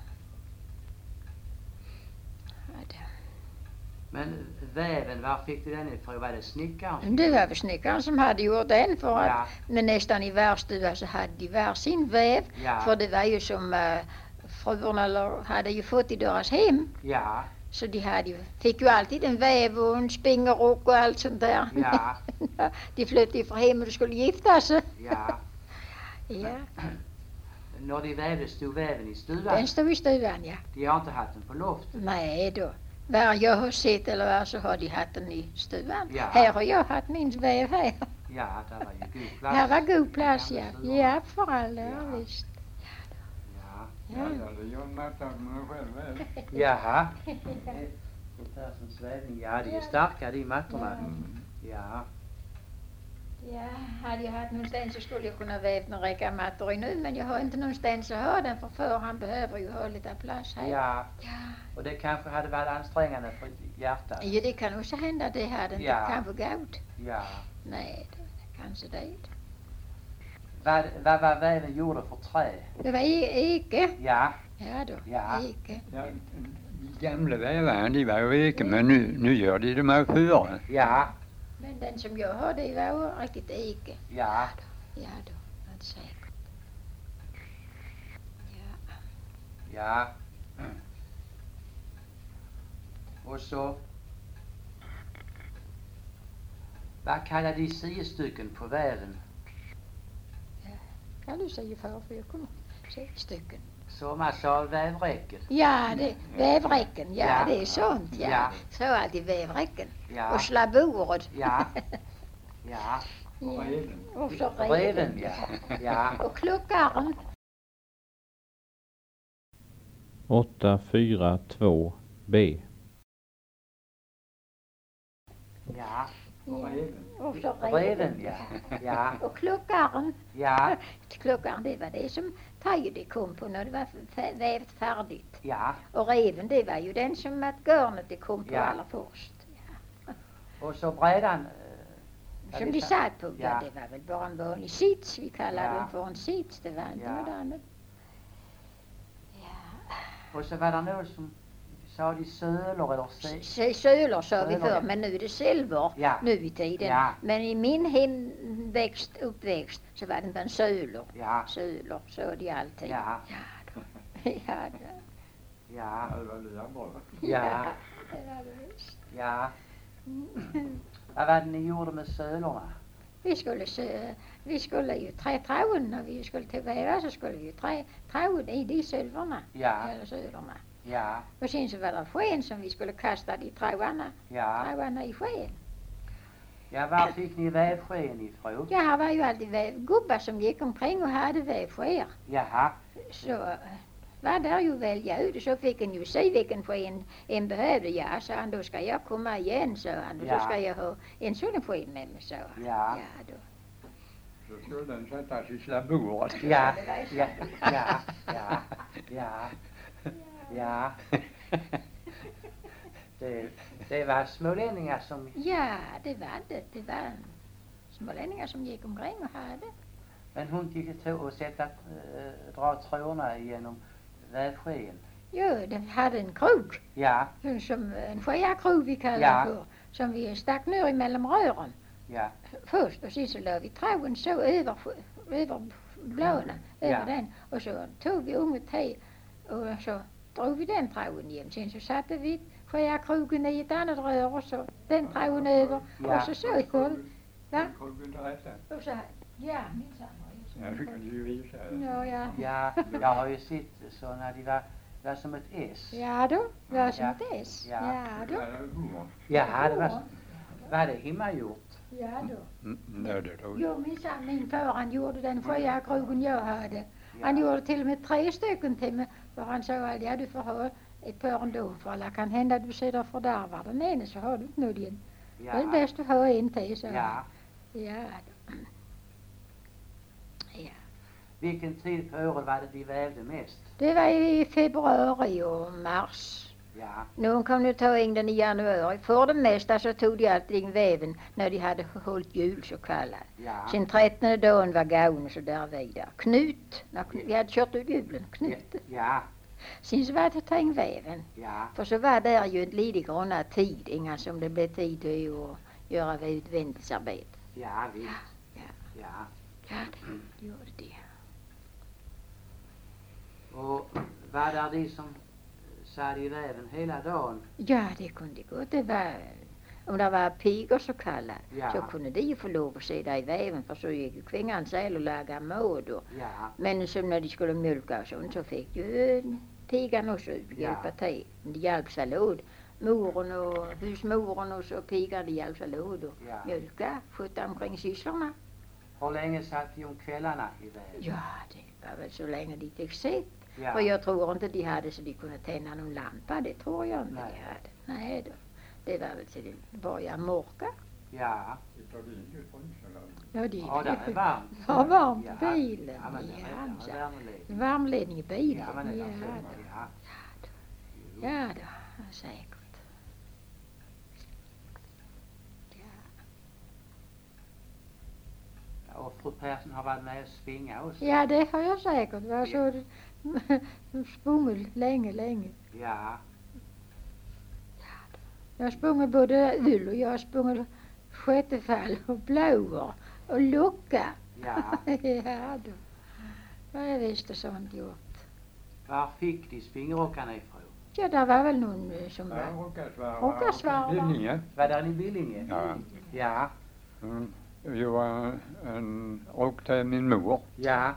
Ja, då. Men väven, var fick du den ifrån? Var det snickaren? som- Det var väl snickaren som hade gjort den för att, Ja. men nästan i var stuga så hade de var sin väv. Ja. För det var ju som uh, fruarna eller hade ju fått i deras hem. Ja. Så de hade ju, fick ju alltid en väv och en spingerrock och allt sånt där. Ja. De flyttade ju för hem och de skulle gifta sig. Ja. Ja, När de vävde stod väven i stugan? den stod i stugan, ja. De har inte haft den på loft? Nej då. Var jag har sett eller vad så har de haft den i stugan. Ja. Här har jag haft min väv här. Ja, det var ju god plats. Här var god plats, ja. Gamla stugan. Ja, för all del, Ja. visst. Ja. Ja, jag hade gjort mattan med mig själv väl. Jaha. Perssons vävning, ja de är starka de mattorna. Ja. Ja, hade jag haft någonstans så skulle jag kunna vävt en räcka mattor i nu, men jag har inte någonstans att ha den för för han behöver ju ha lite plats här. Ja. Ja. Och det kanske hade varit ansträngande för hjärtat. Ja, det kan också hända det hade inte Ja. kanske gått. Ja. Nej, det, kanske det. Vad, vad var väven gjorde för trä? Det var e- eke. Ja. Ja då, Ja. eke. Ja, de gamla vävarna de var ju eke, men nu, nu gör de de här fyra. Ja. Men den som jag har det var ju riktigt eke. Ja. Ja då, det är säkert. Ja. Ja. Och så. Vad kallar de stycken på väven? Kan du säga för för jag kommer sex stycken. Som alltså vävräcket. Ja, det, vävräcken, ja, Ja. det är sånt, ja. Ja. Så alltid vävräcken. Ja. Och slaburet. Ja. Ja. Ja. Reven. Och så Reven, reven. ja. Ja. Och kluckaren. åtta fyra två B. Ja. Och reven. Och så Reven, ja. Ja. Och kluckaren. Ja. Kluckaren, det var det som taget kom på när det var f- vävt färdigt. Ja. Och reven, det var ju den som att garnet det kom på Ja. allra först. Och så brädan. eh, Som de satt på, ja. Ja. Det var väl bara en vanlig sits. Vi kallade Ja. den för en sits, det var inte Ja. något annat. Ja. Och så var det något som sa de sölor eller se. S- Sölor sa vi Sölor, förr, ja. men nu är det silver Ja. nu i tiden. Ja. Men i min hemväxt, uppväxt så var det bara sölor. Ja. Sölor, så är det alltid. Ja. Ja, då. Ja, då. Ja. Ja, det var lite bra. Ja. det var det visst. Ja. Vad var det ni gjorde med sölorna? Vi skulle, se, vi skulle ju trä tråden när vi skulle till väva så skulle vi ju trä tråden i de silverna. Ja. Eller sölorna. Ja. Och sen så var det sken som vi skulle kasta de trådarna, Ja. trådarna i sken. Ja, var fick ni vävsken ifrån? Ja, här var ju alltid vävgubbar som gick omkring och hade vävskär. Jaha. Så eh, var där ju välja ut och så fick en ju se vilken sken en behövde. Ja, sa han, då ska jag komma igen, sa han. Och Ja. så ska jag ha en sådan sken med mig, sa han. Ja. Ja, då. Så skulle den sättas i slaburet. Ja. Ja. Ja. Ja. Ja. Ja. Det, det var smålänningar som... Ja, det var det. Det var smålänningar som gick omkring och hade. Men hon gick till och sätta, äh, dra trådarna genom vävsken. Jo, de hade en krok. Ja. Som en skeakrok vi kallar Ja. det för. Som vi stack ner emellan rören. Ja. Först och sen så la vi tråden så över, sk- över bladen, över Ja. den. Och så tog vi unget te och så drog vi den tråden igen. Sen så satte vi skär krogen i ett annat rör och så den drar hon över Ja. och så så i kolv. Va? Kolven där sen. Och så här. Ja, minsann. Ja, det kan du ju visa. Ja, ja. Ja, jag har ju sett så när de var, var som ett S. Ja då, var som Ja. ett S. Ja. Ja då. Ja, det var, var det hemmagjort? Ja då. Mm, nej, det tror jag. Jo minsann, min far han gjorde den sjökrogen jag hade. Han Ja. gjorde till och med tre stycken till mig. För han sa att ja, du får ha ett par ändå. För alla kan hända att du sitter och fördärvar den ene så har du inte nödvändigt. Det är Ja. bäst att ha en till, så. Ja. Ja då. Ja. Vilken tid på året var det de vävde mest? Det var i februari och mars. Ja. Någon kom nu ta in den i januari. För det mesta så tog de alltid in väven när de hade hållit jul så kallad. Ja. Sen trettonde dagen var gaun och så där vidare. Knut, när Knut, vi hade kört ut julen, Knut. Ja. Sen så var det ta in väven. Ja. För så var där ju lite grann tid, innan som det blev tid till att göra utvändighetsarbete. Ja, visst. Ja. Ja. Ja, det gjorde det. Och var det de som satt i väven hela dagen? Ja, det kunde gå. Det var, om det var pigor så kallad, Ja. så kunde de ju få lov att sitta i väven, för så gick ju kvinnan själv och laga mat. Och, Ja. men som när de skulle mjölka och sånt så fick ju pigan också hjälpa Ja. till. Men de hjälps väl åt. Moren och husmoren och så pigan, de hjälps väl åt och Ja. mjölka, sköta omkring sysslorna. Hur länge satt de om kvällarna i väven? Ja, det var väl så länge de fick sitt. Ja. För jag tror inte de hade så de kunde tända någon lampa. Det tror jag inte Nej. de hade. Nej då. Det var väl till det började mörka. Ja. Ja, det Ja, det är varmt. Ja, varmt i Ja. bilen. Ja, men det Ja, är så. det värmeledning. Värmeledning i bilen. Ja, men det ja, är så. då. Ja. Jo. Ja då, säkert. Ja. Och fru Persson har varit med och svinga oss. Ja, det har jag säkert. Jag såg det sprungit länge, länge. Ja. Jag har sprungit både ull och jag har sprungit skötefall och blåor och lucka. Ja. Ja då. Ja, jag visste sånt gjort. Var fick de spingrockarna ifrån? Ja, där var väl någon eh, som Ja, var... Rockasvarva. Rockasvarva. Bildningen. Var det i Billinge? Ja. Ja. Mm. Jag var en rock till min mor. Ja.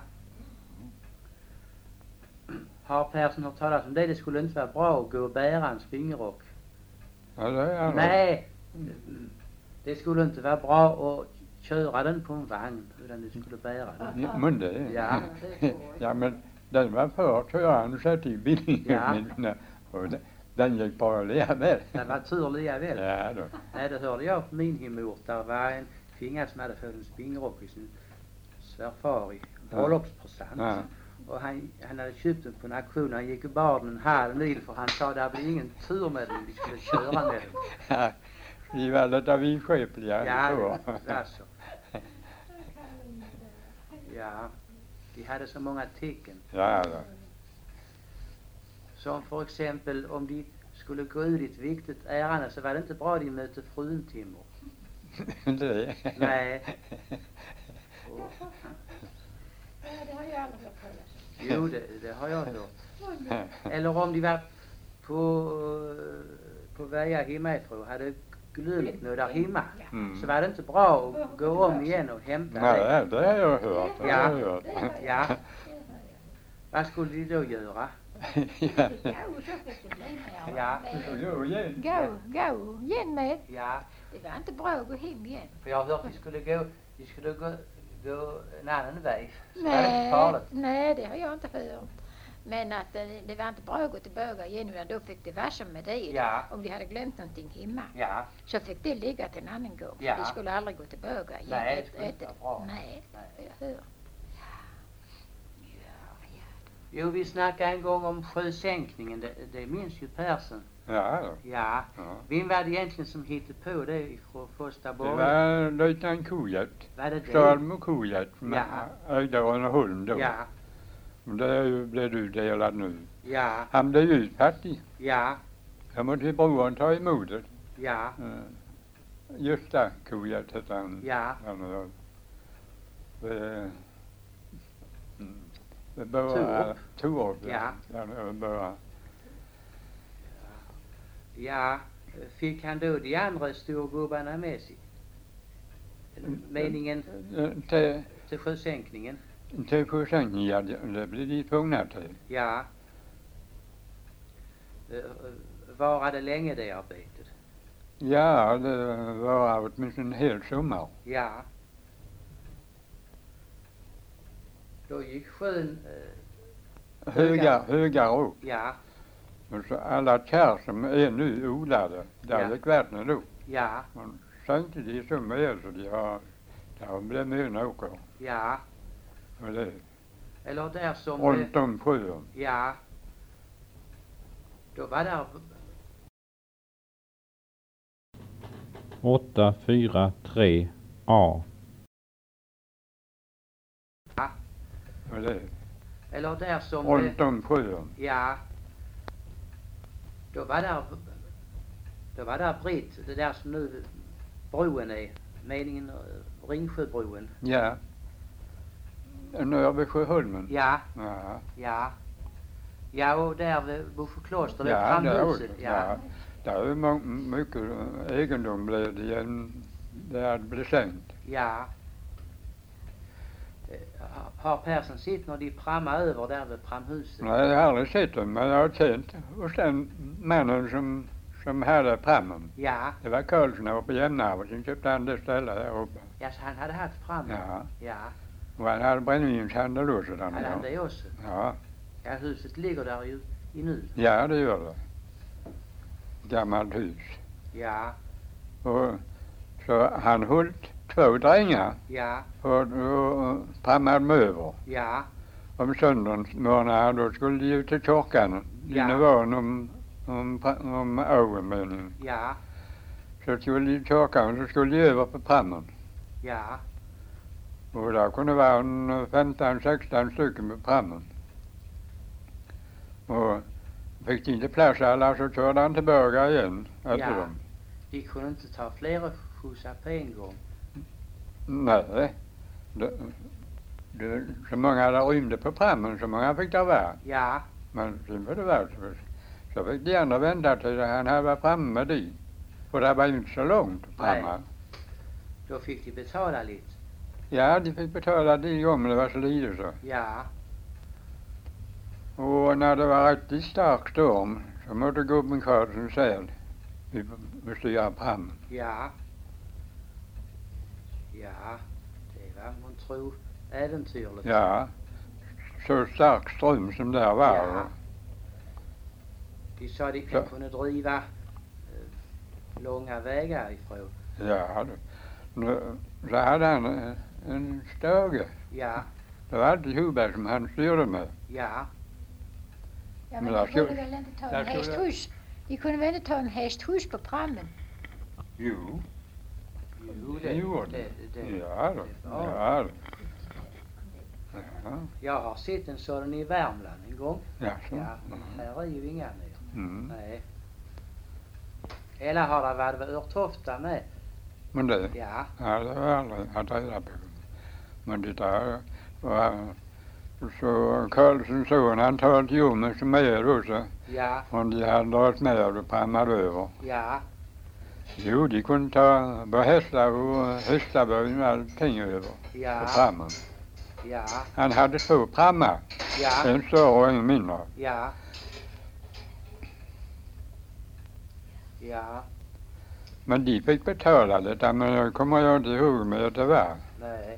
Har Persson hört talas om det? Det skulle inte vara bra att gå och bära en spingerrock. Ja, det är Nej. Det skulle inte vara bra att köra den på en vagn, utan du skulle bära den. Ja, men det Ja. Ja, men den var för köraren satt i bilen. Ja. Men, och den, den gick bara lika väl. Det var turliga väl. Ja då. Nej, det hörde jag på min hemort. Där var en kvinna som hade fått en spingrock i sin svärfar i bröllopspresent. Ja. Och han, han hade köpt den på en auktion. Han gick och bar den en halv mil för han sa det blir ingen tur med den. Vi skulle köra med den. Ja, vi var lite vidskepliga. Ja, så. alltså. Ja, de hade så många tecken. Ja, då. Som för exempel om de skulle gå ut i ett viktigt ärende så var det inte bra de mötte fruntimmer. det. Nej. Och, Ja, det har jag aldrig hört talas om. jo, det, det har jag hört. Eller om de var på, på vägar hemifrån hade glömt något där hemma. Mm. Så var det inte bra att gå om igen och hämta det. Nej, det har jag hört. Det har jag Ja. hört. Ja. Vad skulle de då göra? ja. Ja, och så fick det bli mer. Ja. Jo, igen. Gå, gå, igen med. Ja, Det var inte bra att gå hem igen. för jag har hört att de skulle gå, de skulle gå, gå en annan väg. Så var det inte Nej, farligt. nej, det har jag inte hört. Men att det, det var inte bra att gå tillbaka igen, utan då fick det vara som med det. Ja. Om de hade glömt någonting hemma, Ja. så fick det ligga till en annan gång. Ja. De skulle aldrig gå tillbaka igen. Nej, det Ett- skulle inte ett- vara bra. Nej, Nej. det har jag hört. Jo, vi snackade en gång om sjösänkningen. Det, det minns ju Persson. Ja, då. Ja. Ja. Vem var det egentligen som hittade på det ifrån första Det början? var löjtnant Kojat. Var det det? Stalm och Kojat. Ja. Öjdaren och Holm då. Ja. Men det är ju- blev du delad nu. Ja. Han blev utfattig. Ja. Jag måste brodern ta emot det. Ja. Eh, Gösta Kojat hette han. Ja. Han och det, mm, det bara Torup. Torup. Ja. Ja, det bara. Ja, fick han då de andra storgubbarna med sig? Meningen Till, till sjösänkningen? till sjösänkningen, ja, det, det blir de tvungna till. Ja. Varade länge det arbetet? Ja, det var åtminstone en hel sommar. Ja. Då gick sjön eh, Höga, högare upp. Ja, Och så alla kärr som är nu odlade, där Ja. gick vattnet upp. ja, Man sänkte de så mycket så de har, där blev mycket åker. ja. Och det, Eller där som... runt om sjön. Ja. Då var där... åtta fyra tre A. Ja. Och det, Eller där som... runt om sjön. Ja. Då var där... Då var där Britt, det där som nu broen är. Meningen eh, Ringsjöbroen. Ja. Nere vid Sjöholmen. Ja, Ja. ja. Ja, och där vid Bofo kloster, det Ja, är där framhuset. också. Ja. Ja. Det är ju må- mycket egendom blev det igen där det blev sänkt. Ja. Eh, Har Persson sitt när de prammar över där vid pramhuset? Nej, jag har aldrig sett dem, men jag har känt hos den mannen som, som hade prammen. Ja, Det var Karlsson uppe på Jämnarp, sen köpte han det stället där uppe. ja, så han hade haft pram. Ja. Ja, Och han hade brännvinshandel också där hade han nere. det också? Ja, Ja, huset ligger där ju i nu. ja det gör det. Gammalt hus. Ja, Och så han höll två drängar ja, och, och prammade dem över. ja, Om söndagen morgonen då skulle de ut till kyrkan. Ja. Det var om, om, om åren meningen. ja, Så skulle de till kyrkan så skulle de över på prammen. ja, Och där kunde vara en femton sexton stycken på prammen. Och fick de inte plats alla så körde han tillbaka igen efter Ja. dem. de kunde inte ta flera skjutsar på en gång. Nej. Det, det, så många där rymde på prammen så många fick det vara. Ja, Men sen var det väl så, så fick de andra vänta till han hade varit framme med de. För det var ju inte så långt framme. då fick de betala lite. Ja, de fick betala de gånger det var så lite så. Ja, Och när det var riktigt stark storm så måtte gubben Karlsson säl vi vi styra prammen. ja, ja, det var man tror äventyrligt. Ja, så stark ström som där var. Ja. De sa de Så. kunde driva eh, långa vägar ifrån. Ja, det- nu, så hade han en, en stöge. Ja, Det var alltid Huberg som han styrde med. ja, Ja, Men men där de kunde skulle- väl inte ta där en skulle- hästhus? De kunde väl inte ta en hästhus på prammen? Jo. jo Det det, gjorde det, det. Ja då. Ja. Ja då. Ja. Jag har sett en sådan i Värmland en gång. Jaså? Ja, men här är ju inga mer. Mm. Nej. Eller har det varit Örtofta med? Men det, Ja, ja, det har jag aldrig haft reda på. Men det där var, så Karlssons son han talade ju med som med också. ja, Om de hade dragit med och prammade över. ja, Jo, de kunde ta på hästar och hästaböjen och allting över på ja, prammen. ja, Han hade två prammar, ja, en större och en mindre. ja. Ja, Men de fick betala det, men jag kommer jag inte ihåg med det var. nej.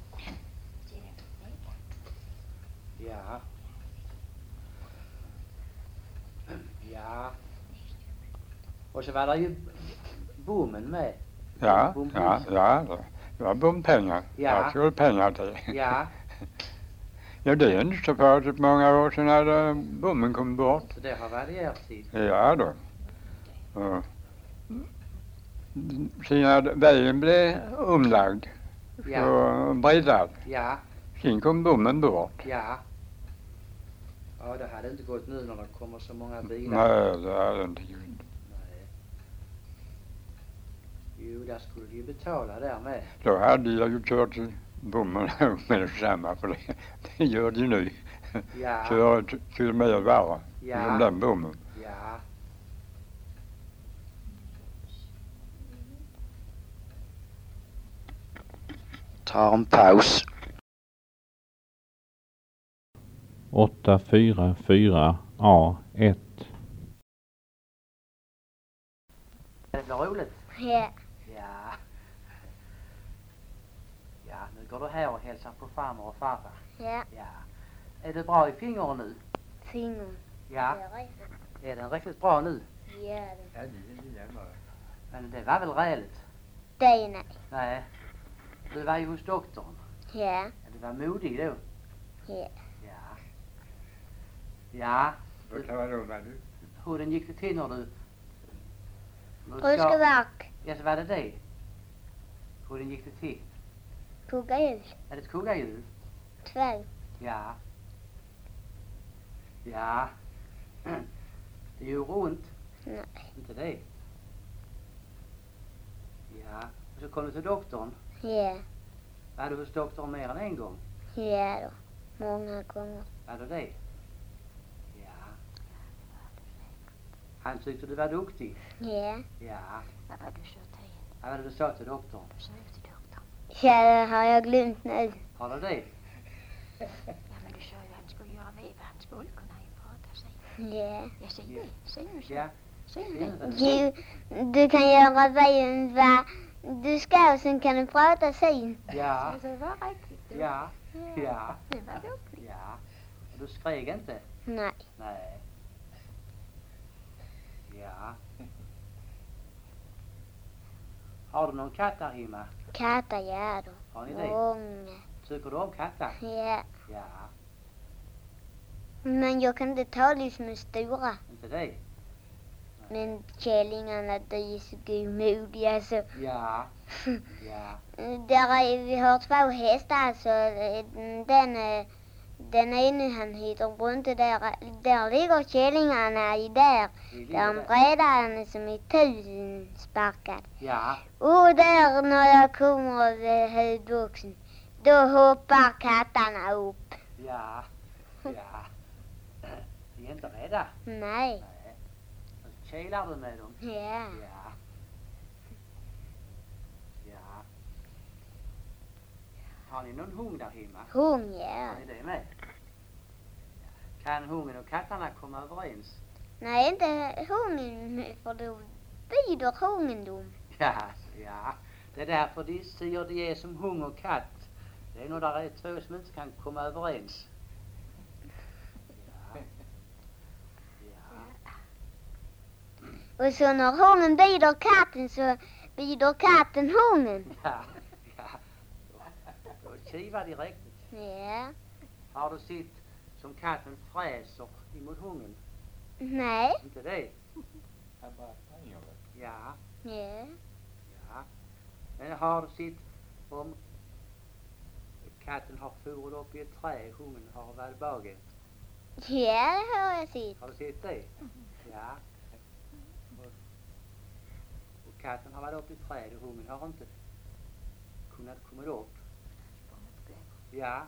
Ja. Ja. Och så var det ju bommen med. Ja, Bom- ja, ja. Det var bompengar. Ja. Jag skulle pengar till. Ja, Ja, det är inte så farligt många år sedan hade bommen kommit bort. så det har varit er tid. Ja då. Och sen vägen blev omlagd Ja, och breddad. ja, Sen kom bommen bort. ja. Ja, det hade inte gått nu när det kommer så många bilar. Nej, det hade inte gjort. Nej. Jo, där skulle de ju betala där med. Då hade jag ju kört till bommen med detsamma, för det, det gör de nu. Ja, Kör till och med värre Ja. genom den bommen. ja. tar en paus. åtta fyra fyra A ett. Det blir roligt. Ja. Ja. Ja, nu går du här och hälsar på farmor och farfar. Ja. Ja. Är du bra i fingrar nu? Fingern. Ja. Ja, Är den riktigt bra nu? det. Men det var väl räligt? Det är nej. Nej. Du var ju hos doktorn. Ja. Du var modig då. Ja. Ja. Ja. Vad kan man då, du? Hur den gick det till när du... när du Och ska vack. Ja, så var det det. Hur den gick det till? Koka jul. Är det ett kugghjul? Två. Ja. Ja. Det gjorde ont. Nej. Inte det. Ja. Och så kom du till doktorn. Ja. Var du hos doktorn mer än en gång? Ja då. Många gånger. Var du det? Ja. Han tyckte du var duktig. Ja. Ja. Vad var du så till? Vad var det du sa till doktorn? Du sa ju till doktorn. Ja, det har jag glömt nu. Har du det? Ja, men du sa ju att han skulle göra det. Han skulle kunna ju prata sig. Ja. Ja, säg det. Säg nu så. Ja. Säg nu Ja. det. Du, du kan göra vägen vad du ska och sen kan du prata sen. Ja. Så det var riktigt. du. Ja. Ja. Det var duktigt. Ja. Och du skrek inte? Nej. Nej. Ja. Har du någon katt där hemma? Katter, ja då. Har ni det? Många. Tycker du om katter? Ja. Ja. Men jag kan inte ta det som är stora. Inte det? Men källingarna, de är så godmodiga så. Ja. Ja. Där är, vi har två hästar så den, eh, den ene han heter Brunte där, där ligger källingarna i där. Vi ligger Där en där. brädan som är tusen sparkad. Ja. Och där när jag kommer över högboxen, då hoppar kattarna upp. Ja. Ja. Vi är inte rädda. Nej. Nej. Så kilar du med dem? Ja. Ja. Ja. Har ni någon hund där hemma? Hon, ja. Har ni det med? Kan hungen och katterna komma överens? Nej, inte hungen, för då bider hungen dem. Ja, ja. Det är därför de säger de är som hund och katt. Det är nog där är två som inte kan komma överens. Ja. Ja. Och så när hungen bider katten så bider katten hungen. Ja. Ja. Då, då kivar de riktigt. Ja. Har du sett som katten fräser emot hungen? Nej. Inte det? Ja. Ja. Ja. Men har du sett om katten har forat upp i ett träd, hungen har varit baget? Ja, det har jag sett. Har du sett det? Ja. Och, och katten har varit uppe i träd och hungen har inte kunnat komma upp. Ja.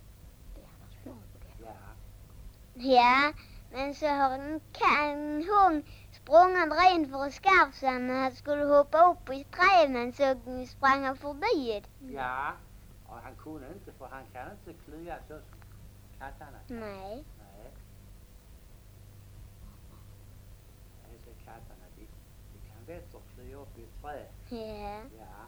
Ja. Ja, men så har en, en hund sprungit ren för att skaffa sig när han skulle hoppa upp i träd, men så sprang han förbi det. Ja. Och han kunde inte för han kan inte klya så som kattarna kan. Nej. Nej. Alltså katterna, de, de kan bättre klya upp i ett träd. Ja. Ja.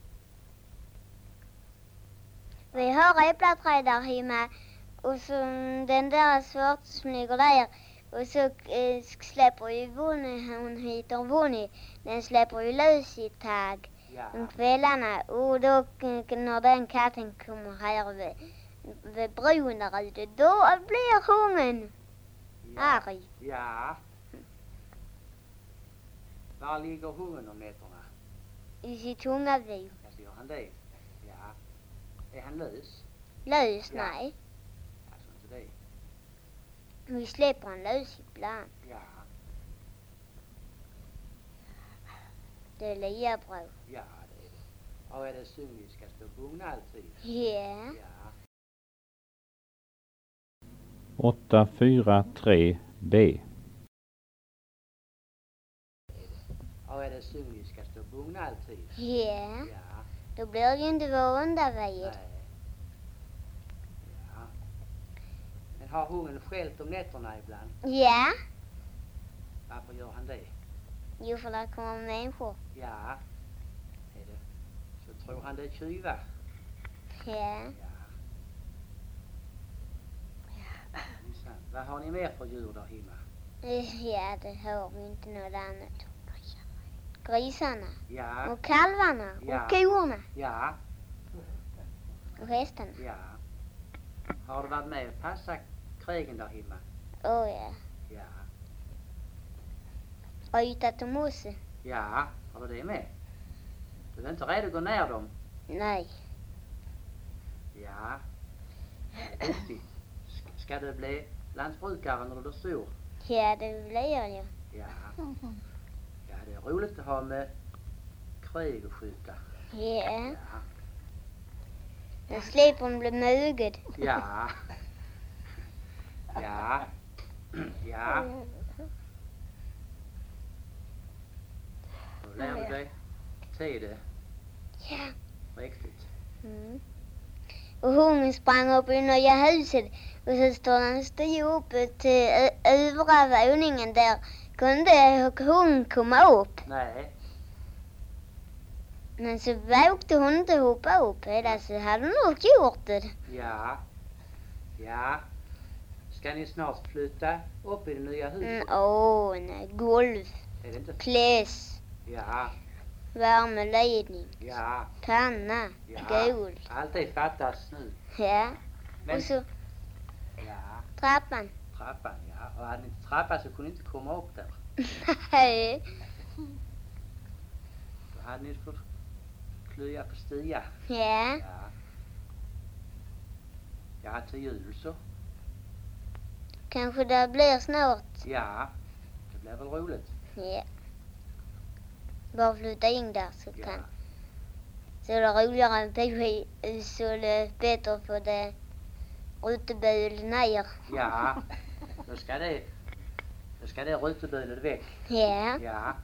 Vi har äppelträd där hemma och så den där svart som ligger där och så eh, släpper ju Bonnie, hon heter Bonnie, den släpper ju lös i tag Ja. om kvällarna och då eh, när den katten kommer här vid, vid bron där ute, då blir hungen Ja. arg. Ja. Var ligger hungen om nätterna? I sitt hungaviv. Alltså gör han det? Ja. Är han lös? Lös, Ja. nej. Alltså inte det. Vi släpper han lös ibland. Ja. Det är lika bra. Ja, det är det. Och är det synd vi ska stå bungna alltid? Ja. Ja. åtta fyra tre B. Och är det synd vi ska stå bungna alltid? Ja. Ja. Då blir det ju inte vår undanväjd. Nej. Ja. Men har hungen skällt om nätterna ibland? Ja. Varför gör han det? Jo, för det kommer människor. Ja. Är det. Så tror han det är tjuva. Ja. Ja. Minsann. Vad har ni mer för djur där hemma? Ja, det har vi inte något annat. Grisarna. Ja. Och kalvarna. Ja. Och korna. Ja. Och hästarna. Ja. Har du varit med och passa krigen där hemma? Åh ja. Ja. Och ytat och mosse. Ja. Har du det med? Du är inte rädd att gå ner dem? Nej. Ja. Det är viktigt. Sk- Ska du bli lantbrukare när du blir stor? Ja, det blir jag ju. Ja. Ja, det är roligt att ha med krig och skjuta. Ja. Ja. Jag slipper bli mugad. Ja. Ja. Ja. Då lär du dig tid Ja. riktigt. Mm. Och hon sprang upp i nya huset och så står han stod uppe till ö- övre våningen där kunde hon komma upp. Nej. Men så vågade hon inte hoppa upp hela så hade hon nog gjort det. Ja. Ja. Ska ni snart flytta upp i det nya huset? Mm, åh, nej, golv, Är det inte? pläs, Ja. värmeledning, Ja. panna, Ja. gol. Allt det fattas nu. Ja, Men, och så ja. trappan. Trappan, ja. Och hade ni inte trappan så kunde ni inte komma upp där. Nej. Då hade ni fått klya på stia. Ja, Ja. Ja, till jul så. kanske det blir snart. Ja. Det blir väl roligt. Ja. Bara flytta in där så Ja. kan. Så är det roligare än P G, så är det bättre för det rutebul ner. Ja. Då ska det, då ska det rutebulet väck. Ja, Ja.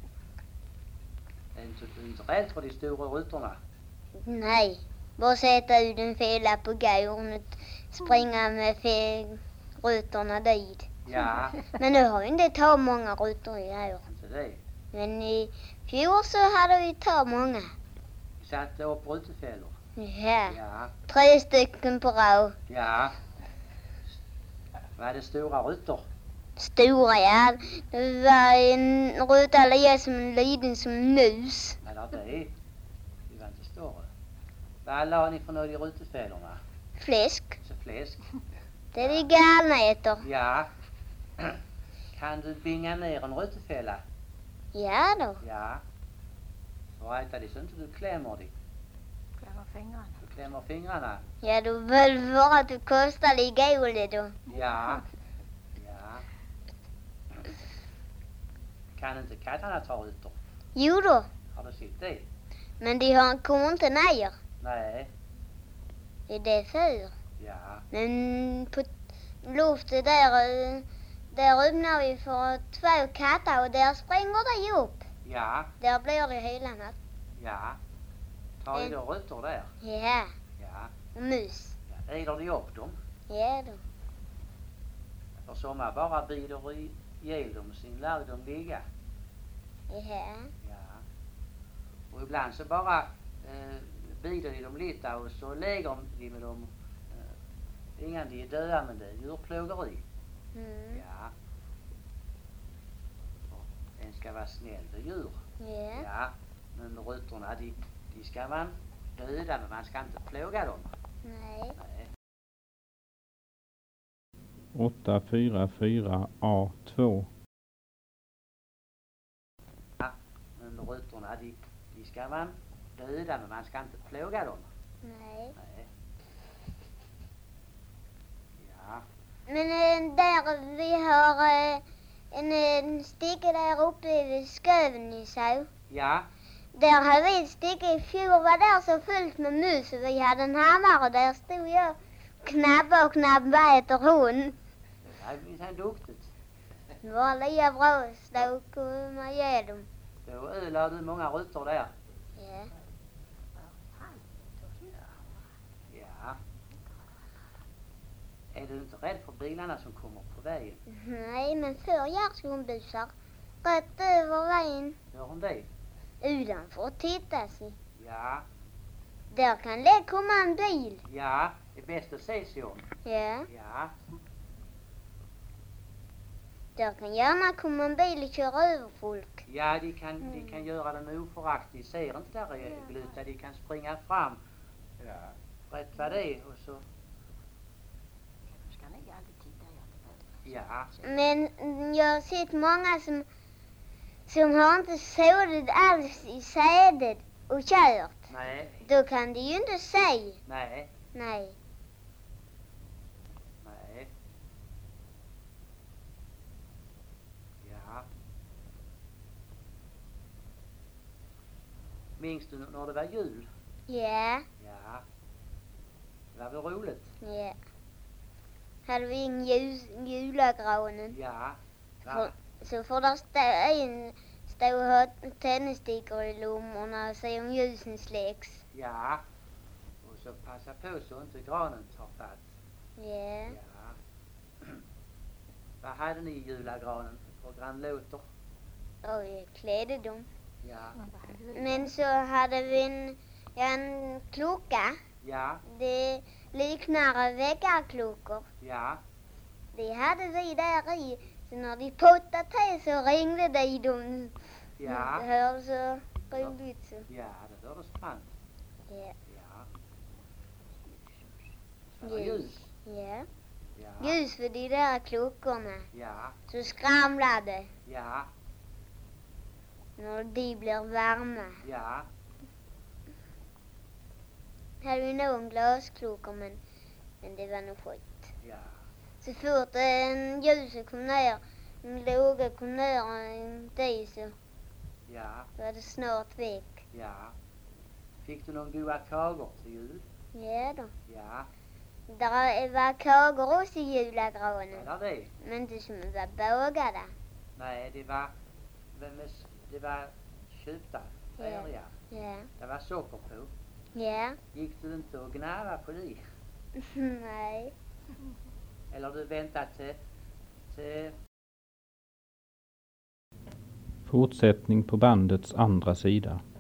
Är inte, du är inte rädd för de stora rutorna? nej. Bara sätta ut en fälla på gården och springa med fe- rutorna dit. Ja. Men nu har vi inte tagit många rutor i år. Inte det. Men i fjol så hade vi tagit många. Vi satte upp rutefällor. Ja, Ja. tre stycken på rad. Ja. Var det stora rutor? Stora, ja. Det var en ruta lika som en liten som en mus. Eller det? Det var inte större. Vad la ni för något i rutefällorna? Fläsk. Så fläsk? Det är de galna äter. Ja. Kan du binga ner en rutefälla? Ja då. Ja. För äta det så inte du klämmer dig. Klämmer fingrarna. Du klämmer fingrarna. Ja, då väl vara att du kostar i gålet då. Ja. Ja. Kan inte katterna ta rutor? Jo då. Har du sett det? Men de har, kommer inte ner. Nej. Det är det för. Ja. Men på luften där, eh, där öppnar vi för två katter och där springer det upp. Ja. Där blir det hela natt. Ja. Tar ni då rutor där? Ja, Ja. och mus. Ja. Äter ni upp dem? Ja då. För somliga bara bider i ihjäl dem och sen lär de ligga. Ja. Ja. Och ibland så bara eh, bider de dem lite och så lägger de med dem eh, innan de är döda, men det är djurplågeri. Mm. Ja. Och en ska vara snäll med djur. Ja. Ja. Men rutorna, de, de ska man döda, men man ska inte plåga dem. Nej. Nej. åtta fyra fyra A två. Men rutorna, de, de ska man döda, men man ska inte plåga dem. Nej. Nej. Ja. Men eh, där vi har eh, en, en sticka där uppe vid sköven i så. Ja. Där har vi ett stycke i fjol var där så fullt med mus och vi hade en hammare och där stod jag och knabba och knabba efter hon. Det är minsann duktigt. Det var lika bra att slå och komma igenom. Då ölar du många rutor där. Ja. Är du inte rädd för bilarna som kommer på vägen? Nej, men förr gick hon busar rätt över vägen Gör hon det? utanför att titta sig. Ja, Där kan det komma en bil. ja, det är bäst att se sig om. Ja, Ja, där kan gärna komma en bil och köra över folk. ja de, kan, de kan göra det med oförakt. De ser inte där i gluta, de kan springa fram. Ja. Rätt vad det är och så... Ska ni alltid titta, jag Ja, Men jag har sett många som, som har inte sådit alls i sädet och kört. nej, Då kan de ju inte säga. nej, Nej. nej. Ja. Minns du när det var jul? Ja, Ja. Det var väl roligt? ja. Hade vi en ljus, julagranen. Ja. För, Va? så får där stå en stå och ha tändstickor i lommorna och se om ljusen släcks. Ja. Och så passa på så inte granen tar fatt. Ja. Ja. Vad hade ni i julagranen för grannlåter? Och klädde dem. Ja. Men så hade vi en, en klocka. Ja. Det liknar väckarklockor. Ja. Det hade vi där i. Så när de pottade till så ringde det i dem. Ja. Det hörde så roligt så. Ja, det hördes fram. Ja. Ja. Så var ljus. Ja. Ja. Ljus för de där klockorna. Ja. Så skramlade Ja. när de blir varma. Ja. Hade vi nog en glasklockor men, men det var nog skit. Ja. Så fort en ljuset kom ner, en låga kom ner en dig så Ja. var det snart väck. Ja. Fick du någon goda kakor till jul? Ja då. Ja. Där var kakor också i julagranen. Eller det? Men inte som var bågade. Nej, det var... vem är s- Det var köpta färger. Ja. Det var socker på. Ja. Gick du inte och gnava på det? Nej. Eller du väntade till... till... Fortsättning på bandets andra sida.